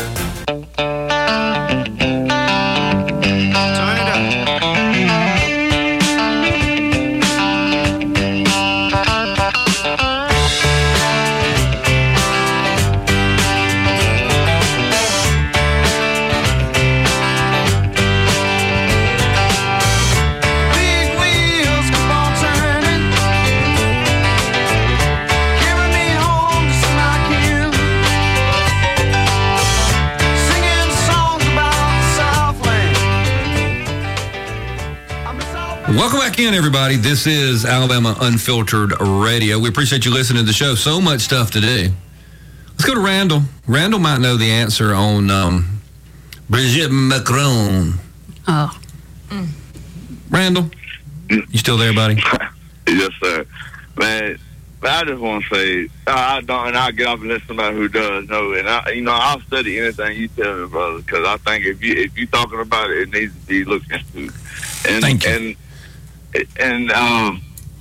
Welcome back in, everybody. This is Alabama Unfiltered Radio. We appreciate you listening to the show. So much stuff to do. Let's go to Randall. Randall might know the answer on um, Brigitte Macron. Oh. Mm. Randall, you still there, buddy? Yes, sir. Man, I just want to say, I don't, and I'll get off and let somebody who does know. And, I, you know, I'll study anything you tell me, brother, because I think if, you, if you're talking about it, it needs to be looked into. And, Thank you. And, And um,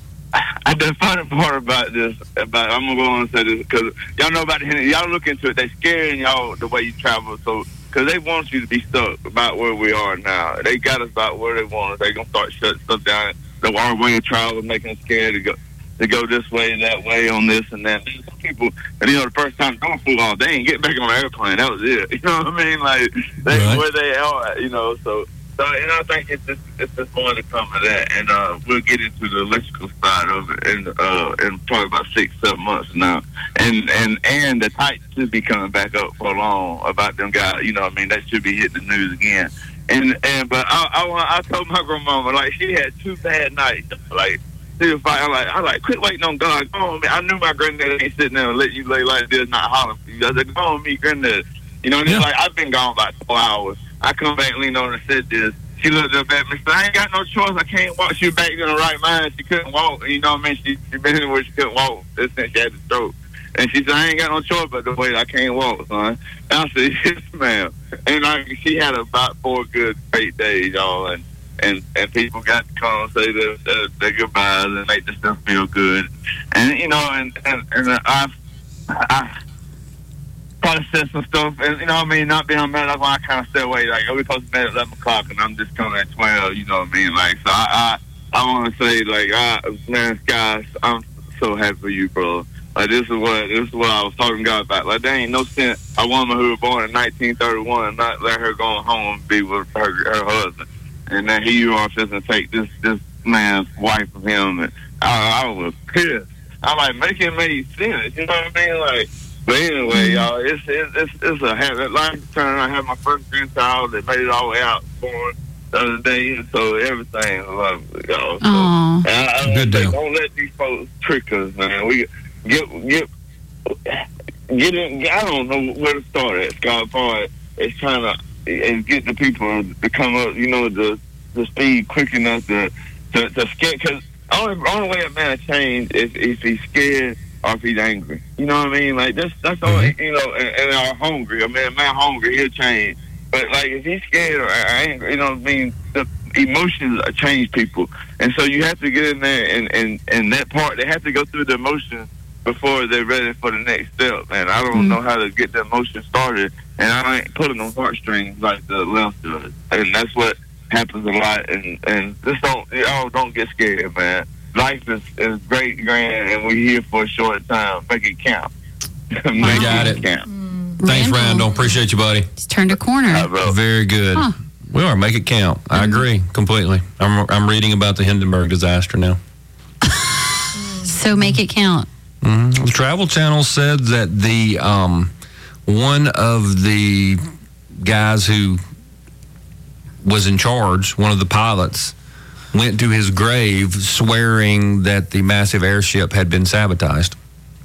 I the funny part about this, about I'm gonna go on and say this because y'all know about the y'all look into it. They scaring y'all the way you travel, so because they want you to be stuck about where we are now. They got us about where they want us. They gonna start shutting stuff down. The our way of travel, making us scared to go to go this way, that way, on this and that. Some people, and you know, the first time going flew off, they ain't get back on the airplane. That was it. You know what I mean? Like they Right. where they are. You know, so. So, and I think it's just it's just going to come of that, and uh, we'll get into the electrical side of it in uh, in probably about six, seven months now, and and and the tights should be coming back up for long about them guys. You know, what I mean, that should be hitting the news again. And and but I I, I told my grandmama like she had two bad nights, like she was fighting. I'm like I like quit waiting on God. Go on, man. I knew my granddad ain't sitting there and let you lay like this, not hollering for you. I said, go on, me, granddad. You know, and it's like I've been gone about four hours. I come back, leaned on and said this. She looked up at me and said, I ain't got no choice. I can't walk. She was back in the right mind. She couldn't walk. You know what I mean? She, she been in where she couldn't walk since she had the stroke. And she said, I ain't got no choice but to wait. I can't walk, son. And I said, yes, ma'am. And I, she had about four good, great days, y'all. And, and, and people got to come and say their, their, their goodbyes and make the stuff feel good. And, you know, and, and, and I, I, probably said some stuff, and you know what I mean, not being mad, that's why I kind of stay away. Like, oh, we're supposed to be at eleven o'clock, and I'm just coming at twelve, you know what I mean? Like, so I I, I want to say, like, I, man, guys, I'm so happy for you, bro. Like, this is what this is what I was talking to God about. Like, there ain't no sense a woman who was born in nineteen thirty-one not let her go home and be with her, her husband. And then here you are just to take this, this man's wife from him, and I, I was pissed. I'm like, make it make sense, you know what I mean? Like, but anyway, y'all, it's it's it's, it's a habit. Like turn, I had my first grandchild that made it all the way out born the other day, so everything is lovely, y'all. So, Aww. and I, I Good deal. Don't let these folks trick us, man. We get get get in. I don't know where to start at. Scott Ford is trying to and get the people to come up, you know, the the speed quick enough to to, to scare. Because only only way a man change is if he's scared. Or if he's angry, you know what I mean? Like that's that's all, you know, and, and are hungry. I mean, man, hungry, he'll change. But like if he's scared or angry, you know what I mean? The emotions change people, and so you have to get in there and and and that part. They have to go through the emotions before they're ready for the next step. And I don't mm-hmm. know how to get the emotion started, and I ain't pulling on heartstrings like the left does, and that's what happens a lot. And and just don't y'all don't get scared, man. Life is, is great, grand, and we're here for a short time. Make it count. Make got it. Count. Mm. Thanks, Randall. Appreciate you, buddy. He's turned a corner. Right, Very good. Huh. We are. Make it count. Mm-hmm. I agree completely. I'm I'm reading about the Hindenburg disaster now. So make it count. Mm-hmm. The Travel Channel said that the um, one of the guys who was in charge, one of the pilots, went to his grave swearing that the massive airship had been sabotaged.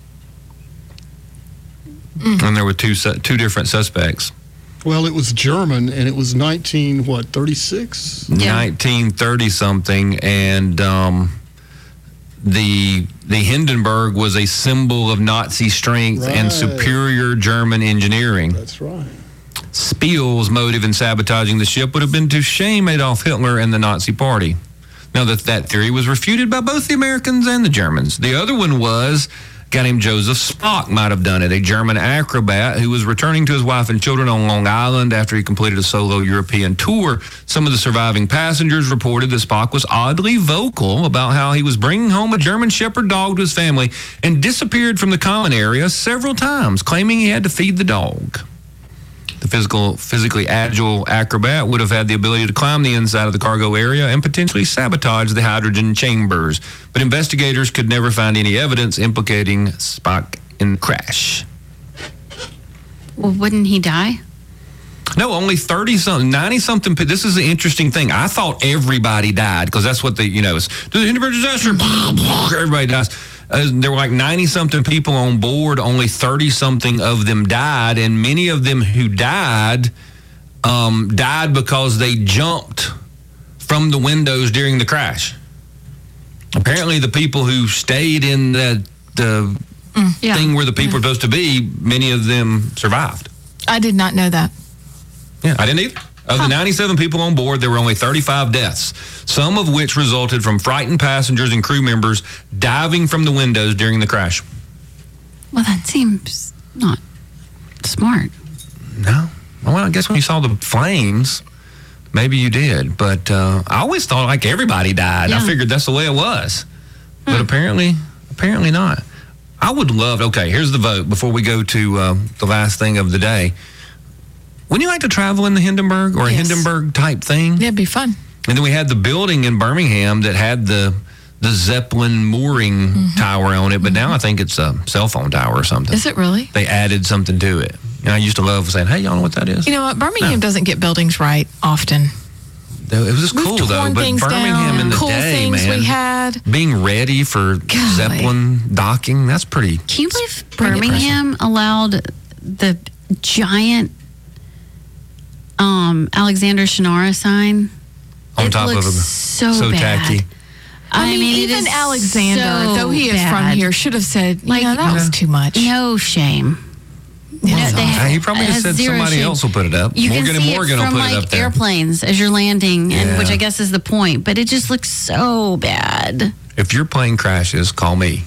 Mm. And there were two two different suspects. Well, it was German, and it was nineteen what thirty-six? Yeah. nineteen thirty something, and um, the the Hindenburg was a symbol of Nazi strength right. and superior German engineering. That's right. Spiel's motive in sabotaging the ship would have been to shame Adolf Hitler and the Nazi Party. Now, that, that theory was refuted by both the Americans and the Germans. The other one was a guy named Joseph Spock might have done it, a German acrobat who was returning to his wife and children on Long Island after he completed a solo European tour. Some of the surviving passengers reported that Spock was oddly vocal about how he was bringing home a German Shepherd dog to his family and disappeared from the common area several times, claiming he had to feed the dog. The physical, physically agile acrobat would have had the ability to climb the inside of the cargo area and potentially sabotage the hydrogen chambers. But investigators could never find any evidence implicating Spock in the crash. Well, wouldn't he die? No, only thirty-something, ninety-something. This is the interesting thing. I thought everybody died because that's what they, you know, it's the Hindenburg disaster. Everybody dies. Uh, there were like ninety-something people on board. Only thirty-something of them died, and many of them who died um, died because they jumped from the windows during the crash. Apparently, the people who stayed in the, the Mm, yeah. thing where the people are supposed to be, many of them survived. I did not know that. Yeah, I didn't either. Of the ninety-seven people on board, there were only thirty-five deaths, some of which resulted from frightened passengers and crew members diving from the windows during the crash. Well, that seems not smart. No. Well, I guess when you saw the flames, maybe you did. But uh, I always thought like everybody died. Yeah. I figured that's the way it was. Hmm. But apparently, apparently not. I would love, okay, here's the vote before we go to uh, the last thing of the day. Wouldn't you like to travel in the Hindenburg or a Yes. Hindenburg type thing? It'd be fun. And then we had the building in Birmingham that had the the Zeppelin mooring Mm-hmm. tower on it, but now I think it's a cell phone tower or something. Is it really? They added something to it. And I used to love saying, hey, y'all know what that is? You know what? Birmingham No. doesn't get buildings right often. It was just We've cool, though. torn But things Birmingham down, in the cool day, things man. we had. Being ready for Zeppelin docking, that's pretty... Can you believe Birmingham allowed the giant um, Alexander Shannara sign On it top of looks a- so, so bad. tacky. I, mean, it even is Alexander, so though he is bad. from here, should have said, you Like, know, that was yeah. too much. No shame. No, they Hey, he probably it just has said zero somebody shame. else will put it up. You Morgan can and see Morgan it will from put like it up there. airplanes as you're landing, and Yeah. which I guess is the point. But it just looks so bad. If your plane crashes, call me.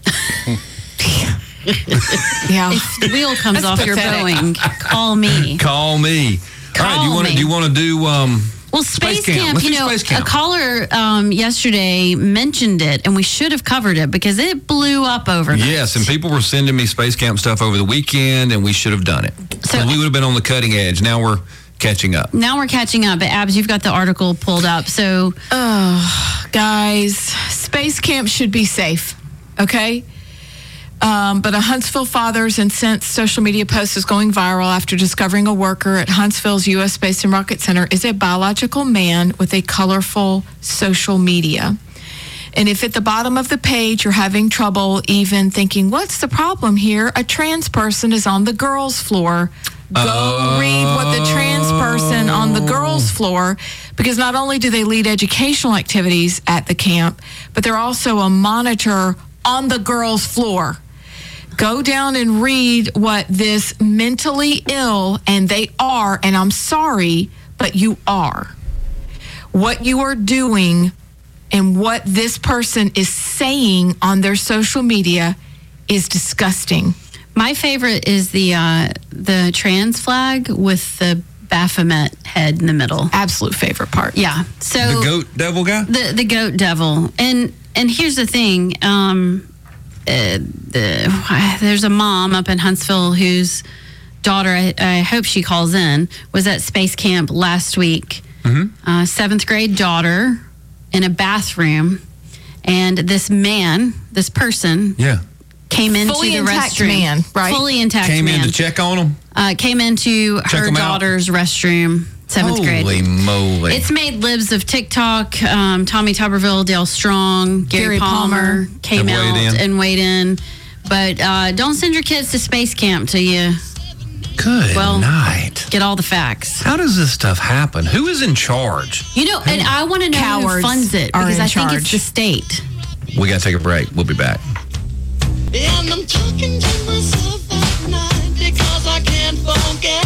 Yeah. If the wheel comes That's off your pathetic. Boeing, call me. Call me. All right, do you Call want to me. do you want to do um Well, Space, Camp, Let's you do know, Space Camp. a caller um, yesterday mentioned it, and we should have covered it because it blew up overnight. Yes, and people were sending me Space Camp stuff over the weekend, and we should have done it. So we would have been on the cutting edge. Now we're catching up. Now we're catching up. But Abs, you've got the article pulled up. So, Oh, guys, Space Camp should be safe, okay? Um, but a Huntsville father's incensed social media post is going viral after discovering a worker at Huntsville's U S Space and Rocket Center is a biological man with a colorful social media. And if at the bottom of the page you're having trouble even thinking, what's the problem here? A trans person is on the girls' floor. Go Oh. read what the trans person on the girls' floor, because not only do they lead educational activities at the camp, but they're also a monitor on the girls' floor. Go down and read what this mentally ill, and they are, and I'm sorry, but you are. What you are doing and what this person is saying on their social media is disgusting. my favorite is the uh, the trans flag with the Baphomet head in the middle. Absolute favorite part. Yeah. So The goat devil guy? The the goat devil. And and here's the thing. Um, uh, the, there's a mom up in Huntsville whose daughter, I, I hope she calls in, was at Space Camp last week. Mm-hmm. Uh, seventh grade daughter in a bathroom, and this man, this person, Yeah. came into Fully the intact restroom. man, right? Fully intact Came man. in to check on him. Uh, came into Check her 'em out. daughter's restroom, seventh grade. Holy moly. It's made libs of TikTok. Um, Tommy Tuberville, Dale Strong, Gary, Gary Palmer, Palmer came have out weighed in. and weighed in. But uh, don't send your kids to Space Camp till you Good well, night. get all the facts. How does this stuff happen? Who is in charge? You know, and I want to know who Cowards funds it are because in I think charge. it's the state. We got to take a break. We'll be back. And I'm talking to myself at night because I can't forget.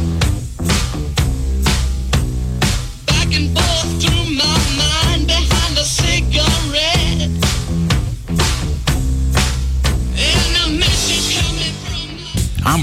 Back and forth through my mind behind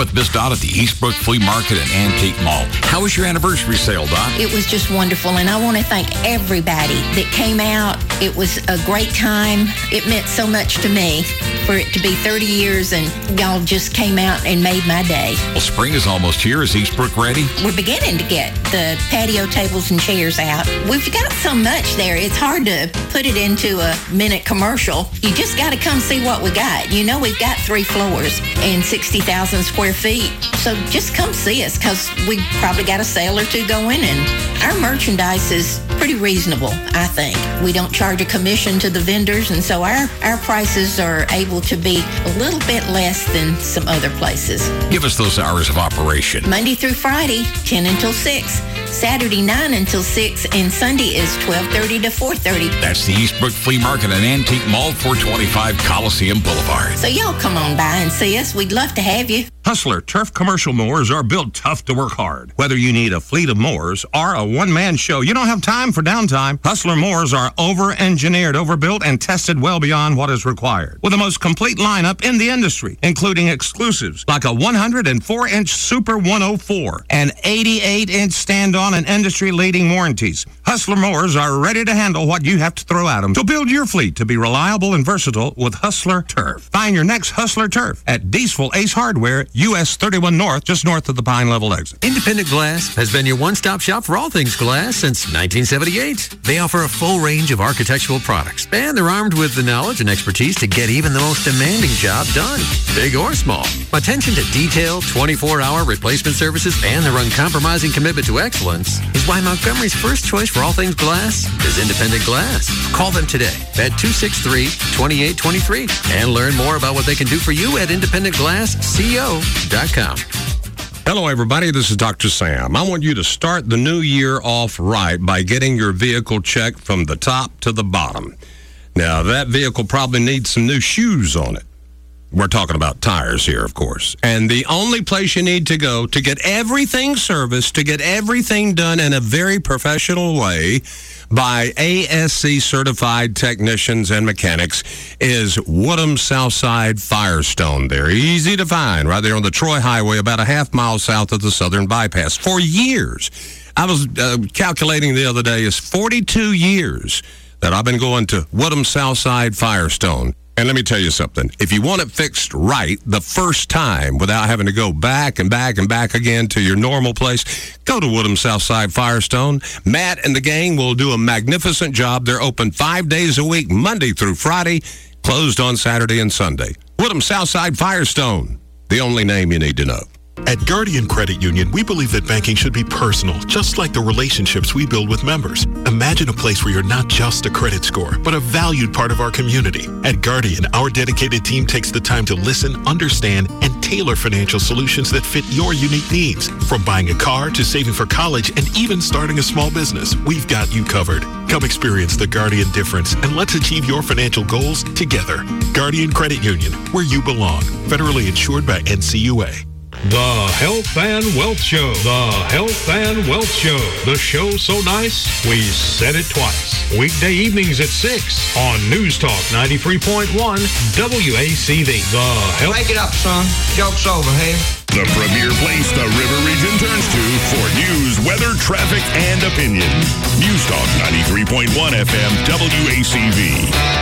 with Miss Dot at the Eastbrook Flea Market and Antique Mall. How was your anniversary sale, Dot? It was just wonderful, and I want to thank everybody that came out. It was a great time. It meant so much to me for it to be thirty years, and y'all just came out and made my day. Well, spring is almost here. Is Eastbrook ready? We're beginning to get the patio tables and chairs out. We've got so much there, it's hard to put it into a minute commercial. You just got to come see what we got. You know, we've got three floors and sixty thousand square feet. So just come see us, because we probably got a sale or two going, and our merchandise is pretty reasonable, I think. We don't charge a commission to the vendors, and so our, our prices are able to be a little bit less than some other places. Give us those hours of operation. Monday through Friday, ten until six. Saturday, nine until six, and Sunday is twelve thirty to four thirty. That's the Eastbrook Flea Market and Antique Mall, four twenty-five Coliseum Boulevard. So y'all come on by and see us. We'd love to have you. Hustler Turf commercial mowers are built tough to work hard. Whether you need a fleet of mowers or a one-man show, you don't have time for downtime. Hustler mowers are over-engineered, overbuilt, and tested well beyond what is required. With the most complete lineup in the industry, including exclusives like a one hundred four inch Super one oh four and eighty-eight inch stand-on and industry-leading warranties. Hustler mowers are ready to handle what you have to throw at them. So build your fleet to be reliable and versatile with Hustler Turf. Find your next Hustler Turf at Diesel Ace Hardware, U S thirty-one North, just north of the Pine Level exit. Independent Glass has been your one-stop shop for all things glass since nineteen seventy-eight. They offer a full range of architectural products, and they're armed with the knowledge and expertise to get even the most demanding job done, big or small. Attention to detail, twenty-four hour replacement services, and their uncompromising commitment to excellence is why Montgomery's first choice for all things glass is Independent Glass. Call them today at two six three, two eight two three and learn more about what they can do for you at independent glass co dot com. Hello, everybody. This is Doctor Sam. I want you to start the new year off right by getting your vehicle checked from the top to the bottom. Now, that vehicle probably needs some new shoes on it. We're talking about tires here, of course. And the only place you need to go to get everything serviced, to get everything done in a very professional way by A S C certified technicians and mechanics is Woodham Southside Firestone. They're easy to find right there on the Troy Highway, about a half mile south of the Southern Bypass. For years, I was uh, calculating the other day, it's forty-two years that I've been going to Woodham Southside Firestone. And let me tell you something. If you want it fixed right the first time without having to go back and back and back again to your normal place, go to Woodham Southside Firestone. Matt and the gang will do a magnificent job. They're open five days a week, Monday through Friday, closed on Saturday and Sunday. Woodham Southside Firestone, the only name you need to know. At Guardian Credit Union, we believe that banking should be personal, just like the relationships we build with members. Imagine a place where you're not just a credit score, but a valued part of our community. At Guardian, our dedicated team takes the time to listen, understand, and tailor financial solutions that fit your unique needs. From buying a car to saving for college and even starting a small business, we've got you covered. Come experience the Guardian difference and let's achieve your financial goals together. Guardian Credit Union, where you belong. Federally insured by N C U A. The Health and Wealth Show. The Health and Wealth Show. The show so nice, we said it twice. Weekday evenings at six on News Talk ninety-three point one W A C V. The Health. Wake it up, son. Joke's over, hey? The premier place the River Region turns to for news, weather, traffic, and opinion. News Talk ninety-three point one F M W A C V.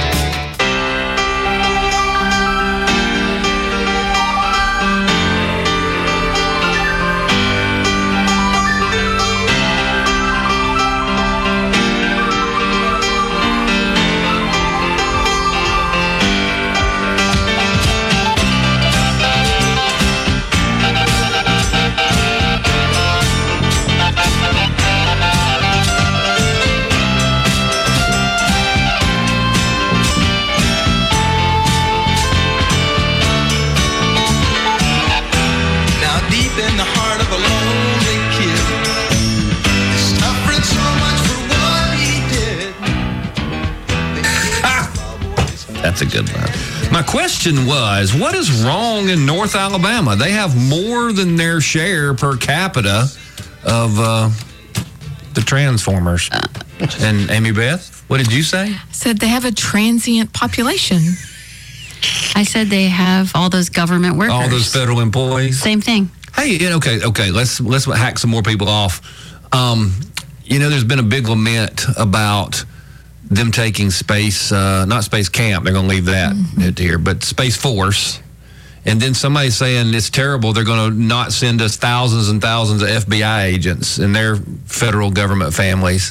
That's a good one. My question was, what is wrong in North Alabama? They have more than their share per capita of uh, the Transformers. Uh, and Amy Beth, what did you say? I said they have a transient population. I said they have all those government workers. All those federal employees. Same thing. Hey, you know, okay, okay. Let's let's hack some more people off. Um, you know, there's been a big lament about them taking space, uh, not Space Camp. They're going to leave that mm-hmm. here, but Space Force. And then somebody saying it's terrible. They're going to not send us thousands and thousands of F B I agents and their federal government families.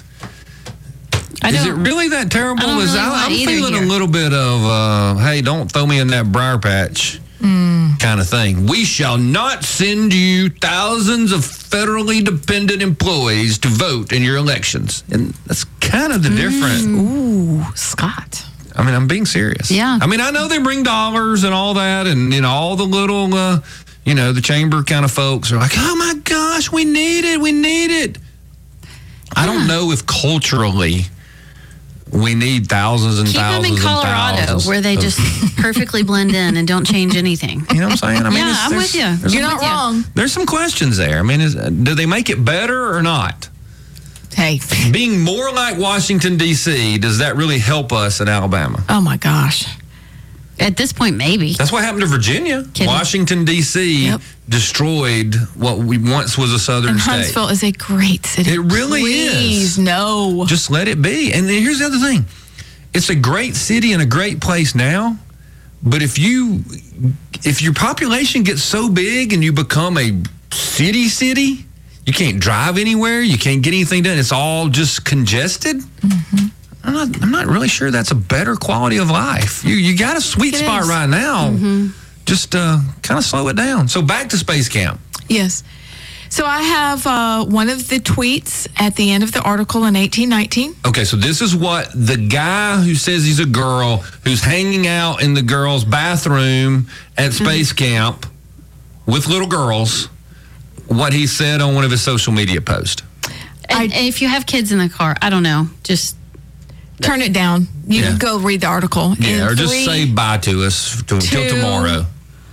I Is it really that terrible? I don't Is really I, want I'm either feeling here. a little bit of, uh, hey, don't throw me in that briar patch Mm. kind of thing. We shall not send you thousands of federally dependent employees to vote in your elections. And that's kind of the difference. Ooh, Scott. I mean, I'm being serious. Yeah. I mean, I know they bring dollars and all that, and, you know, all the little, uh, you know, the chamber kind of folks are like, oh my gosh, we need it, we need it. I don't know if culturally we need thousands and Keep them thousands in Colorado, and thousands where they of- just perfectly blend in and don't change anything. You know what I'm saying? I mean, yeah, it's- I'm there's- with you. there's- You're not wrong. There's some questions there. I mean, is, do they make it better or not? Hey. Being more like Washington, D C, does that really help us in Alabama? Oh, my gosh. At this point, maybe. That's what happened to Virginia. Kidding. Washington, D C Yep. destroyed what we once was a southern And state. Huntsville is a great city. It really Please, is. no. Just let it be. And then here's the other thing. It's a great city and a great place now, but if you if your population gets so big and you become a city city, you can't drive anywhere, you can't get anything done, it's all just congested. Mm-hmm. I'm not I'm not really sure that's a better quality of life. You you got a sweet It spot is. right now. Mhm. Just uh, kind of slow it down. So back to Space Camp. Yes. So I have uh, one of the tweets at the end of the article in eighteen nineteen. Okay, so this is what the guy who says he's a girl who's hanging out in the girls' bathroom at Space Camp with little girls, what he said on one of his social media posts. And, and if you have kids in the car, I don't know, just Turn it down. You Yeah. can go read the article. Yeah, In or just three, say bye to us to, till two, tomorrow.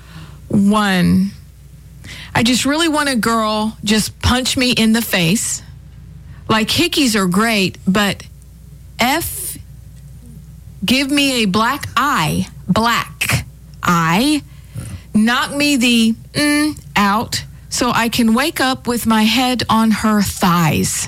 One. I just really want a girl just punch me in the face. Like hickeys are great, but F, give me a black eye, black eye, knock me the mm out so I can wake up with my head on her thighs.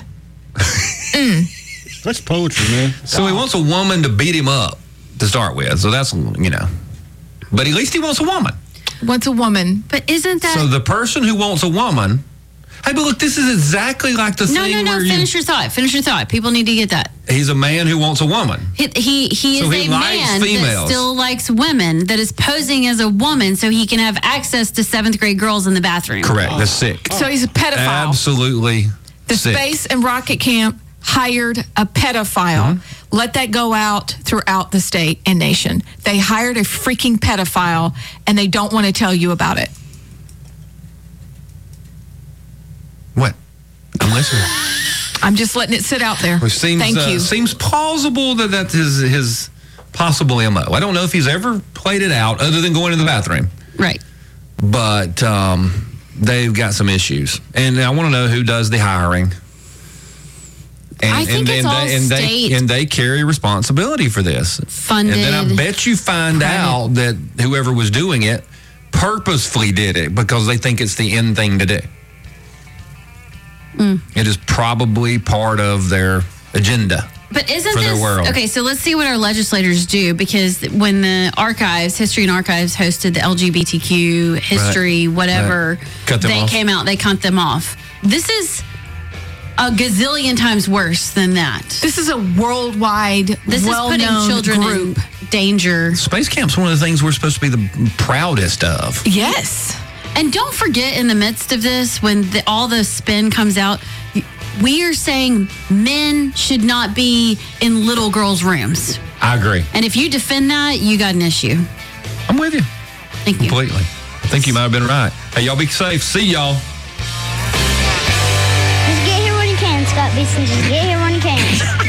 mm. That's poetry, man. So he wants a woman to beat him up to start with. So that's, you know. But at least he wants a woman. Wants a woman. But isn't that... So the person who wants a woman... Hey, but look, this is exactly like the no, thing no, no, where you- finish your thought. Finish your thought. People need to get that. he's a man who wants a woman. He he, he So is he a likes man that females. still likes women, that is posing as a woman so he can have access to seventh grade girls in the bathroom. Correct. That's sick. So he's a pedophile. Absolutely The sick. Space and Rocket Camp hired a pedophile. Mm-hmm. Let that go out throughout the state and nation. They hired a freaking pedophile and they don't want to tell you about it. What? I'm listening. I'm just letting it sit out there. Which seems, Thank uh, you. seems plausible that that's his, his possible M O. I don't know if he's ever played it out other than going to the bathroom. Right. But um, they've got some issues. And I want to know who does the hiring. And, I think and, it's and all they, and state- they and they carry responsibility for this. Funded. And then I bet you find out that whoever was doing it purposefully did it because they think it's the end thing to do. Mm. It is probably part of their agenda. But isn't for their this world. okay? So let's see what our legislators do, because when the archives, History and Archives, hosted the L G B T Q history, Right. whatever, Right. Cut them they off. came out, they cut them off. This is a gazillion times worse than that. This is a worldwide, This is putting well-known children group. in danger. Space Camp's one of the things we're supposed to be the proudest of. Yes. And don't forget, in the midst of this, when the, all the spin comes out, we are saying men should not be in little girls' rooms. I agree. And if you defend that, you got an issue. I'm with you. Thank you. Completely. I think you might have been right. Hey, y'all be safe. See y'all. Just get here when you can, Scott Beeson. Just get here when you can.